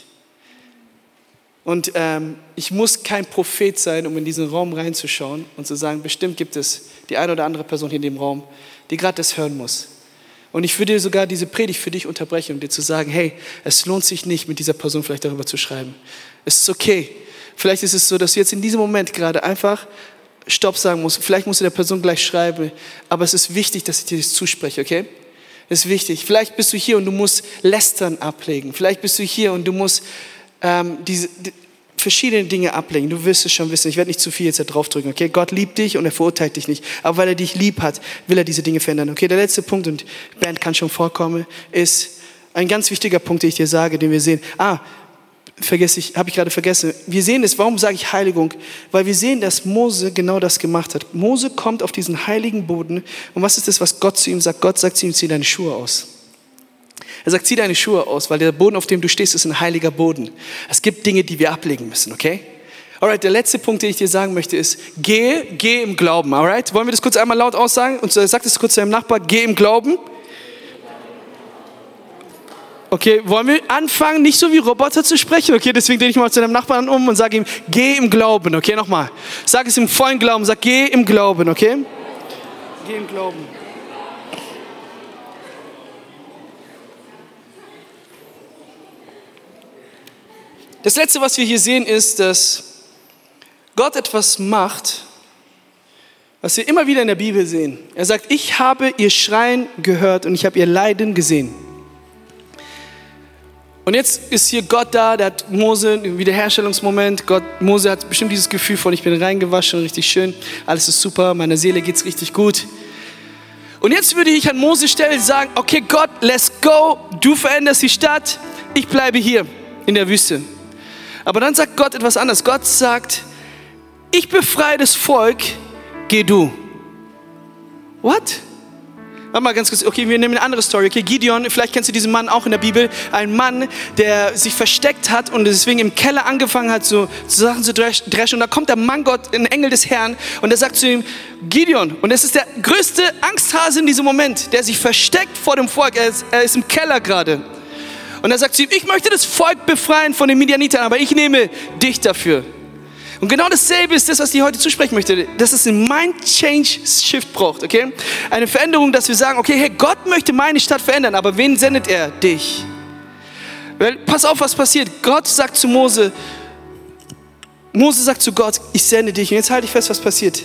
Und ich muss kein Prophet sein, um in diesen Raum reinzuschauen und zu sagen, bestimmt gibt es die eine oder andere Person hier in dem Raum, die gerade das hören muss. Und ich würde sogar diese Predigt für dich unterbrechen, um dir zu sagen, hey, es lohnt sich nicht, mit dieser Person vielleicht darüber zu schreiben. Es ist okay. Vielleicht ist es so, dass du jetzt in diesem Moment gerade einfach Stopp sagen musst. Vielleicht musst du der Person gleich schreiben, aber es ist wichtig, dass ich dir das zuspreche, okay? Das ist wichtig. Vielleicht bist du hier und du musst Lästern ablegen. Vielleicht bist du hier und du musst verschiedene Dinge ablegen. Du wirst es schon wissen. Ich werde nicht zu viel jetzt da drauf drücken, okay? Gott liebt dich und er verurteilt dich nicht. Aber weil er dich lieb hat, will er diese Dinge verändern. Okay, der letzte Punkt, und Bernd kann schon vorkommen, ist ein ganz wichtiger Punkt, den ich dir sage, den wir sehen. Habe ich gerade vergessen. Wir sehen es, warum sage ich Heiligung? Weil wir sehen, dass Mose genau das gemacht hat. Mose kommt auf diesen heiligen Boden und was ist das, was Gott zu ihm sagt? Gott sagt zu ihm, zieh deine Schuhe aus. Er sagt, zieh deine Schuhe aus, weil der Boden, auf dem du stehst, ist ein heiliger Boden. Es gibt Dinge, die wir ablegen müssen, okay? Alright, der letzte Punkt, den ich dir sagen möchte, ist, geh im Glauben, alright? Wollen wir das kurz einmal laut aussagen? Und sag das kurz zu deinem Nachbar, geh im Glauben. Okay, wollen wir anfangen, nicht so wie Roboter zu sprechen? Okay, deswegen drehe ich mal zu deinem Nachbarn um und sage ihm, geh im Glauben. Okay, nochmal. Sag es im vollen Glauben, sag, geh im Glauben, okay? Geh im Glauben. Das Letzte, was wir hier sehen, ist, dass Gott etwas macht, was wir immer wieder in der Bibel sehen. Er sagt, ich habe ihr Schreien gehört und ich habe ihr Leiden gesehen. Und jetzt ist hier Gott da, der hat Mose, ein Wiederherstellungsmoment. Mose hat bestimmt dieses Gefühl von, ich bin reingewaschen, richtig schön, alles ist super, meiner Seele geht's richtig gut. Und jetzt würde ich an Mose Stelle sagen, okay Gott, let's go, du veränderst die Stadt, ich bleibe hier in der Wüste. Aber dann sagt Gott etwas anderes. Gott sagt, ich befreie das Volk, geh du. What? Warte mal ganz kurz, okay, wir nehmen eine andere Story. Okay, Gideon, vielleicht kennst du diesen Mann auch in der Bibel. Ein Mann, der sich versteckt hat und deswegen im Keller angefangen hat, so Sachen zu dreschen. Und da kommt der Mann Gott, ein Engel des Herrn, und der sagt zu ihm, Gideon, und das ist der größte Angsthase in diesem Moment, der sich versteckt vor dem Volk. Er ist im Keller gerade. Und er sagt zu ihm, ich möchte das Volk befreien von den Midianitern, aber ich nehme dich dafür. Und genau dasselbe ist das, was ich heute zusprechen möchte, dass es ein Mind-Change-Shift braucht, okay? Eine Veränderung, dass wir sagen, okay, hey, Gott möchte meine Stadt verändern, aber wen sendet er? Dich. Weil, pass auf, was passiert. Gott sagt zu Mose sagt zu Gott, ich sende dich. Und jetzt halte ich fest, was passiert.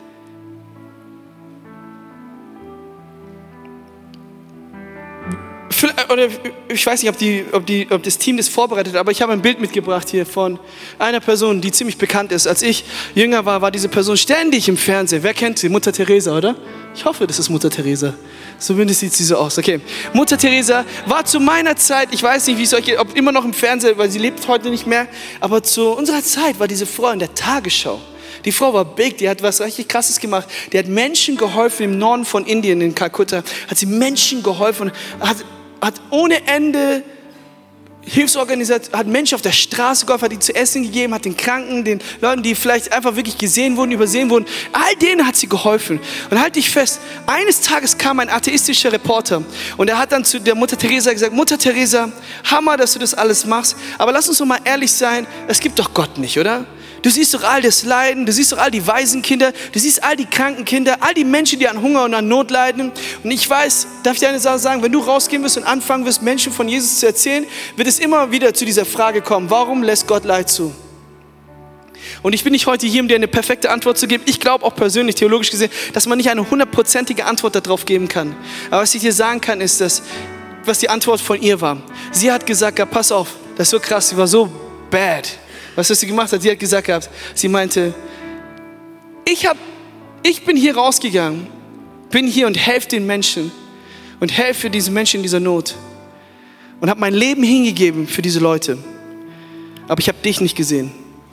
Oder ich weiß nicht, ob das Team das vorbereitet hat, aber ich habe ein Bild mitgebracht hier von einer Person, die ziemlich bekannt ist. Als ich jünger war, war diese Person ständig im Fernsehen. Wer kennt sie? Mutter Teresa, oder? Ich hoffe, das ist Mutter Teresa. Zumindest sieht sie so aus. Okay. Mutter Teresa war zu meiner Zeit, ich weiß nicht, wie es euch geht, ob immer noch im Fernsehen, weil sie lebt heute nicht mehr, aber zu unserer Zeit war diese Frau in der Tagesschau. Die Frau war big, die hat was richtig Krasses gemacht. Die hat Menschen geholfen im Norden von Indien, in Kalkutta. Hat sie Menschen geholfen, hat ohne Ende Hilfsorganisation, hat Menschen auf der Straße geholfen, hat ihnen zu essen gegeben, hat den Kranken, den Leuten, die vielleicht einfach wirklich gesehen wurden, übersehen wurden, all denen hat sie geholfen. Und halt dich fest, eines Tages kam ein atheistischer Reporter und er hat dann zu der Mutter Teresa gesagt, Mutter Teresa, Hammer, dass du das alles machst, aber lass uns doch mal ehrlich sein, es gibt doch Gott nicht, oder? Du siehst doch all das Leiden, du siehst doch all die Waisenkinder, du siehst all die kranken Kinder, all die Menschen, die an Hunger und an Not leiden. Und ich weiß, darf ich dir eine Sache sagen, wenn du rausgehen wirst und anfangen wirst, Menschen von Jesus zu erzählen, wird es immer wieder zu dieser Frage kommen, warum lässt Gott Leid zu? Und ich bin nicht heute hier, um dir eine perfekte Antwort zu geben. Ich glaube auch persönlich, theologisch gesehen, dass man nicht eine 100%ige Antwort darauf geben kann. Aber was ich dir sagen kann, ist, was die Antwort von ihr war. Sie hat gesagt, ja, pass auf, das ist so krass, sie war so bad. Was sie gemacht hat, sie hat gesagt gehabt, sie meinte, ich bin hier rausgegangen, bin hier und helfe den Menschen und helfe diesen Menschen in dieser Not und habe mein Leben hingegeben für diese Leute. Aber ich habe dich nicht gesehen.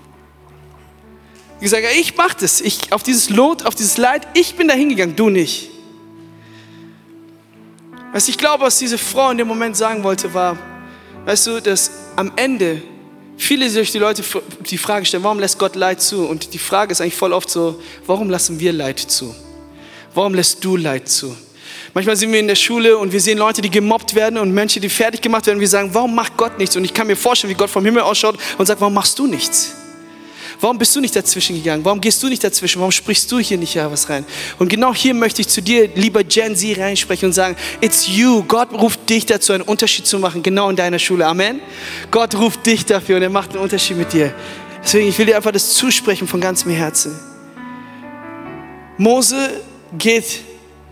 Ich sage, ich mache das, auf dieses Not, auf dieses Leid, ich bin da hingegangen, du nicht. Was ich glaube, was diese Frau in dem Moment sagen wollte, war, weißt du, dass am Ende viele sich die Leute die Frage stellen, warum lässt Gott Leid zu? Und die Frage ist eigentlich voll oft so, warum lassen wir Leid zu? Warum lässt du Leid zu? Manchmal sind wir in der Schule und wir sehen Leute, die gemobbt werden und Menschen, die fertig gemacht werden. Und wir sagen, warum macht Gott nichts? Und ich kann mir vorstellen, wie Gott vom Himmel ausschaut und sagt, warum machst du nichts? Warum bist du nicht dazwischen gegangen? Warum gehst du nicht dazwischen? Warum sprichst du hier nicht was rein? Und genau hier möchte ich zu dir, lieber Gen Z, reinsprechen und sagen, it's you. Gott ruft dich dazu, einen Unterschied zu machen, genau in deiner Schule. Amen? Gott ruft dich dafür und er macht einen Unterschied mit dir. Deswegen, ich will dir einfach das zusprechen von ganzem Herzen. Mose geht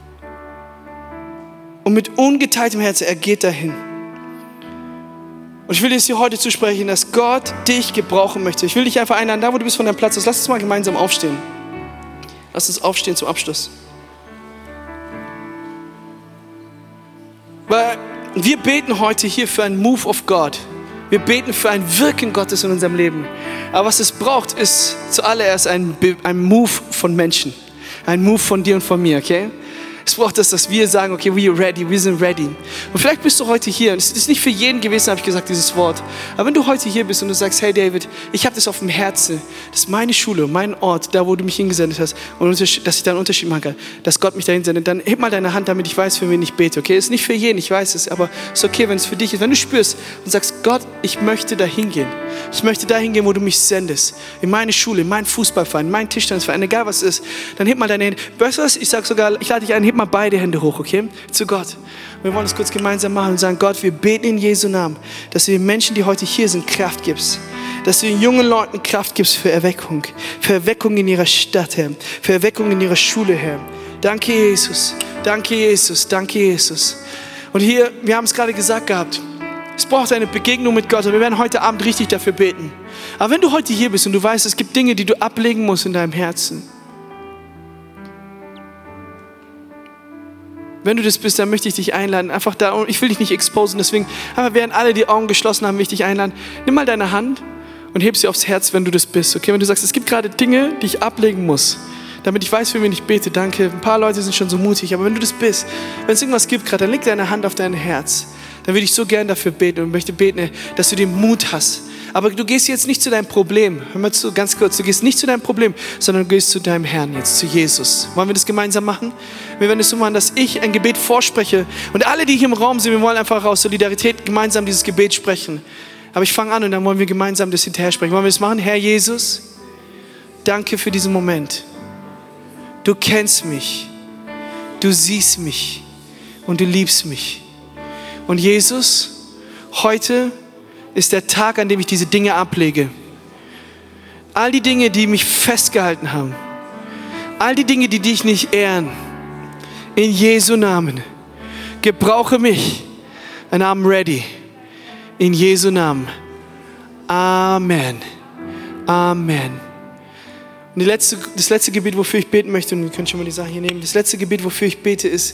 und mit ungeteiltem Herzen, er geht dahin. Und ich will dir heute zusprechen, dass Gott dich gebrauchen möchte. Ich will dich einfach einladen, da wo du bist von deinem Platz aus, lass uns mal gemeinsam aufstehen. Lass uns aufstehen zum Abschluss. Weil wir beten heute hier für einen Move of God. Wir beten für ein Wirken Gottes in unserem Leben. Aber was es braucht, ist zuallererst ein Move von Menschen. Ein Move von dir und von mir, okay? Es braucht das, dass wir sagen, okay, we are ready, wir sind ready. Und vielleicht bist du heute hier, und es ist nicht für jeden gewesen, habe ich gesagt, dieses Wort. Aber wenn du heute hier bist und du sagst, hey David, ich habe das auf dem Herzen, das ist meine Schule, mein Ort, da wo du mich hingesendet hast, und dass ich da einen Unterschied machen kann, dass Gott mich dahin sendet, dann heb mal deine Hand, damit ich weiß, für wen ich bete, okay? Es ist nicht für jeden, ich weiß es, aber es ist okay, wenn es für dich ist. Wenn du spürst und sagst, Gott, ich möchte dahin gehen. Ich möchte dahin gehen, wo du mich sendest. In meine Schule, in meinen Fußballverein, in meinen Tischtennisverein, egal was es ist. Dann heb mal deine Hände. Weißt du was? Ich sag sogar, ich lade dich ein, heb mal beide Hände hoch, okay? Zu Gott. Wir wollen es kurz gemeinsam machen und sagen, Gott, wir beten in Jesu Namen, dass du den Menschen, die heute hier sind, Kraft gibst. Dass du den jungen Leuten Kraft gibst für Erweckung. Für Erweckung in ihrer Stadt, Herr. Für Erweckung in ihrer Schule, Herr. Danke, Jesus. Danke, Jesus. Danke, Jesus. Und hier, wir haben es gerade gesagt gehabt, es braucht eine Begegnung mit Gott und wir werden heute Abend richtig dafür beten. Aber wenn du heute hier bist und du weißt, es gibt Dinge, die du ablegen musst in deinem Herzen. Wenn du das bist, dann möchte ich dich einladen. Einfach da, und ich will dich nicht exposen, deswegen, aber während alle die Augen geschlossen haben, will ich dich einladen. Nimm mal deine Hand und heb sie aufs Herz, wenn du das bist. Okay, wenn du sagst, es gibt gerade Dinge, die ich ablegen muss, damit ich weiß, für wen ich bete. Danke. Ein paar Leute sind schon so mutig, aber wenn du das bist, wenn es irgendwas gibt gerade, dann leg deine Hand auf dein Herz. Dann würde ich so gern dafür beten und möchte beten, dass du den Mut hast. Aber du gehst jetzt nicht zu deinem Problem. Hör mal zu, ganz kurz. Du gehst nicht zu deinem Problem, sondern du gehst zu deinem Herrn jetzt, zu Jesus. Wollen wir das gemeinsam machen? Wir werden es so machen, dass ich ein Gebet vorspreche. Und alle, die hier im Raum sind, wir wollen einfach aus Solidarität gemeinsam dieses Gebet sprechen. Aber ich fange an und dann wollen wir gemeinsam das hinterher sprechen. Wollen wir das machen? Herr Jesus, danke für diesen Moment. Du kennst mich. Du siehst mich. Und du liebst mich. Und Jesus, heute ist der Tag, an dem ich diese Dinge ablege. All die Dinge, die mich festgehalten haben. All die Dinge, die dich nicht ehren. In Jesu Namen. Gebrauche mich. And I'm ready. In Jesu Namen. Amen. Amen. Und das letzte Gebet, wofür ich beten möchte, und wir können schon mal die Sache hier nehmen. Das letzte Gebet, wofür ich bete, ist,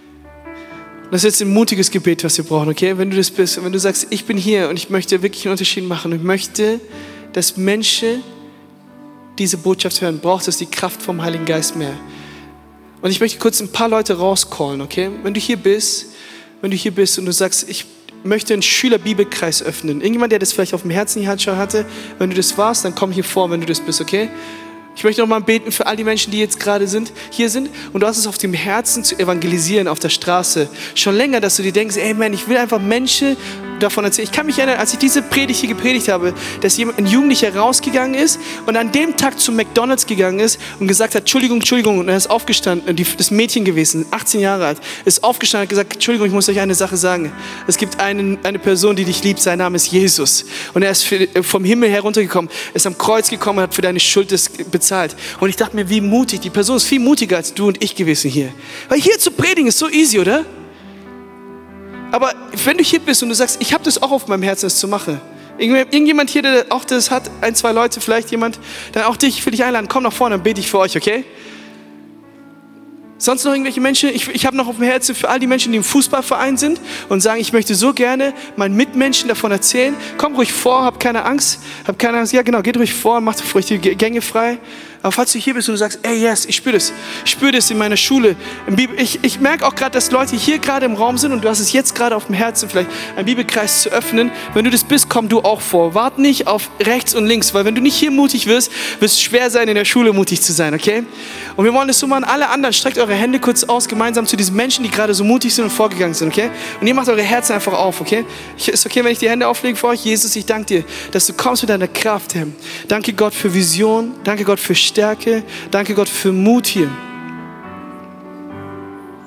das ist jetzt ein mutiges Gebet, was wir brauchen, okay? Wenn du das bist, wenn du sagst, ich bin hier und ich möchte wirklich einen Unterschied machen und ich möchte, dass Menschen diese Botschaft hören, braucht es die Kraft vom Heiligen Geist mehr. Und ich möchte kurz ein paar Leute rauscallen, okay? Wenn du hier bist und du sagst, ich möchte einen Schülerbibelkreis öffnen. Irgendjemand, der das vielleicht auf dem Herzen hier schon hatte, wenn du das warst, dann komm hier vor, wenn du das bist, okay? Ich möchte noch mal beten für all die Menschen, die jetzt gerade hier sind und du hast es auf dem Herzen zu evangelisieren auf der Straße. Schon länger, dass du dir denkst, ey man, ich will einfach Menschen davon erzählen. Ich kann mich erinnern, als ich diese Predigt hier gepredigt habe, dass ein Jugendlicher rausgegangen ist und an dem Tag zu McDonald's gegangen ist und gesagt hat, Entschuldigung, und er ist aufgestanden, das Mädchen gewesen, 18 Jahre alt, ist aufgestanden und hat gesagt, Entschuldigung, ich muss euch eine Sache sagen. Es gibt eine Person, die dich liebt, sein Name ist Jesus. Und er ist vom Himmel heruntergekommen, ist am Kreuz gekommen und hat für deine Schuld bezahlt. Und ich dachte mir, wie mutig, die Person ist viel mutiger als du und ich gewesen hier. Weil hier zu predigen ist so easy, oder? Aber wenn du hier bist und du sagst, ich habe das auch auf meinem Herzen, das zu machen. Irgendjemand hier, der auch das hat, 1, 2 Leute, vielleicht jemand, dann auch dich, ich will dich einladen, komm nach vorne, dann bete ich für euch, okay? Sonst noch irgendwelche Menschen? Ich habe noch auf dem Herzen für all die Menschen, die im Fußballverein sind und sagen, ich möchte so gerne meinen Mitmenschen davon erzählen. Komm ruhig vor, hab keine Angst. Ja genau, geht ruhig vor, macht ruhig die Gänge frei. Aber falls du hier bist und du sagst, ey yes, ich spüre das in meiner Schule. Ich merke auch gerade, dass Leute hier gerade im Raum sind und du hast es jetzt gerade auf dem Herzen, vielleicht einen Bibelkreis zu öffnen. Wenn du das bist, komm du auch vor. Wart nicht auf rechts und links, weil wenn du nicht hier mutig wirst, wird es schwer sein, in der Schule mutig zu sein, okay? Und wir wollen das so machen, alle anderen, streckt eure Hände kurz aus, gemeinsam zu diesen Menschen, die gerade so mutig sind und vorgegangen sind, okay? Und ihr macht eure Herzen einfach auf, okay? Ist okay, wenn ich die Hände auflege für euch? Jesus, ich danke dir, dass du kommst mit deiner Kraft, Herr. Danke Gott für Vision, danke Gott für Stärke, danke Gott für Mut hier.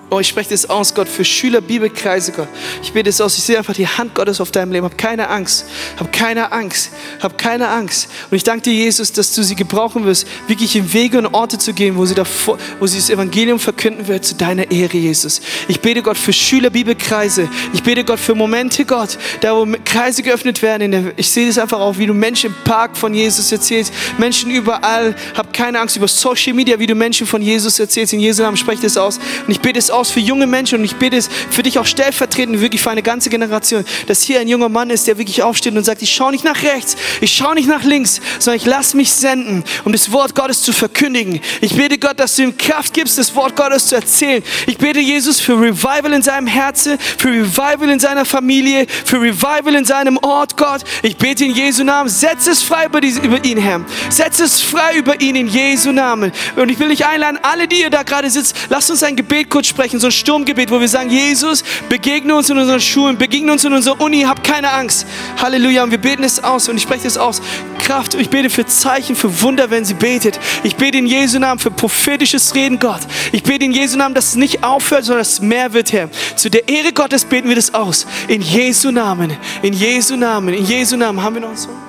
Oh, ich spreche das aus, Gott, für Schüler, Bibelkreise, Gott. Ich bete das aus. Ich sehe einfach die Hand Gottes auf deinem Leben. Hab keine Angst. Hab keine Angst. Hab keine Angst. Und ich danke dir, Jesus, dass du sie gebrauchen wirst, wirklich in Wege und Orte zu gehen, wo sie das Evangelium verkünden wird zu deiner Ehre, Jesus. Ich bete, Gott, für Schüler, Bibelkreise. Ich bete, Gott, für Momente, Gott, da wo Kreise geöffnet werden. Ich sehe das einfach auch, wie du Menschen im Park von Jesus erzählst. Menschen überall. Hab keine Angst über Social Media, wie du Menschen von Jesus erzählst. In Jesu Namen spreche ich das aus. Und ich bete es aus für junge Menschen und ich bete es für dich auch stellvertretend, wirklich für eine ganze Generation, dass hier ein junger Mann ist, der wirklich aufsteht und sagt, ich schaue nicht nach rechts, ich schaue nicht nach links, sondern ich lasse mich senden, um das Wort Gottes zu verkündigen. Ich bete, Gott, dass du ihm Kraft gibst, das Wort Gottes zu erzählen. Ich bete, Jesus, für Revival in seinem Herzen, für Revival in seiner Familie, für Revival in seinem Ort, Gott. Ich bete in Jesu Namen, setz es frei über ihn, Herr. Setz es frei über ihn in Jesu Namen. Und ich will dich einladen, alle, die ihr da gerade sitzt, lasst uns ein Gebet kurz sprechen, so ein Sturmgebet, wo wir sagen, Jesus, begegne uns in unseren Schulen, begegne uns in unserer Uni, hab keine Angst. Halleluja. Und wir beten es aus und ich spreche es aus. Kraft, ich bete für Zeichen, für Wunder, wenn sie betet. Ich bete in Jesu Namen für prophetisches Reden, Gott. Ich bete in Jesu Namen, dass es nicht aufhört, sondern dass es mehr wird, Herr. Zu der Ehre Gottes beten wir das aus. In Jesu Namen, in Jesu Namen, in Jesu Namen. Haben wir noch einen Song?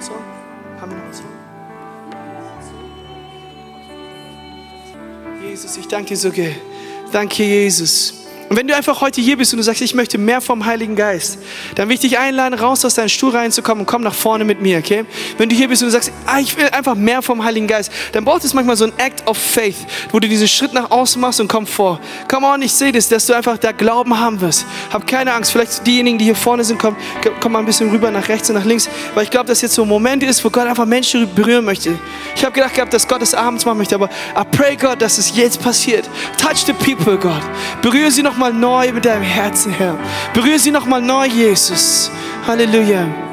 Jesus, ich danke dir so, danke Jesus. Und wenn du einfach heute hier bist und du sagst, ich möchte mehr vom Heiligen Geist, dann will ich dich einladen, raus aus deinem Stuhl reinzukommen und komm nach vorne mit mir, okay? Wenn du hier bist und du sagst, ich will einfach mehr vom Heiligen Geist, dann braucht es manchmal so ein Act of Faith, wo du diesen Schritt nach außen machst und komm vor. Come on, ich sehe das, dass du einfach da Glauben haben wirst. Hab keine Angst, vielleicht diejenigen, die hier vorne sind, komm mal ein bisschen rüber nach rechts und nach links, weil ich glaube, dass jetzt so ein Moment ist, wo Gott einfach Menschen berühren möchte. Ich habe gedacht gehabt, dass Gott es abends machen möchte, aber I pray, Gott, dass es jetzt passiert. Touch the people, Gott. Berühre sie noch mal neu mit deinem Herzen, Herr. Berühre sie noch mal neu, Jesus. Halleluja.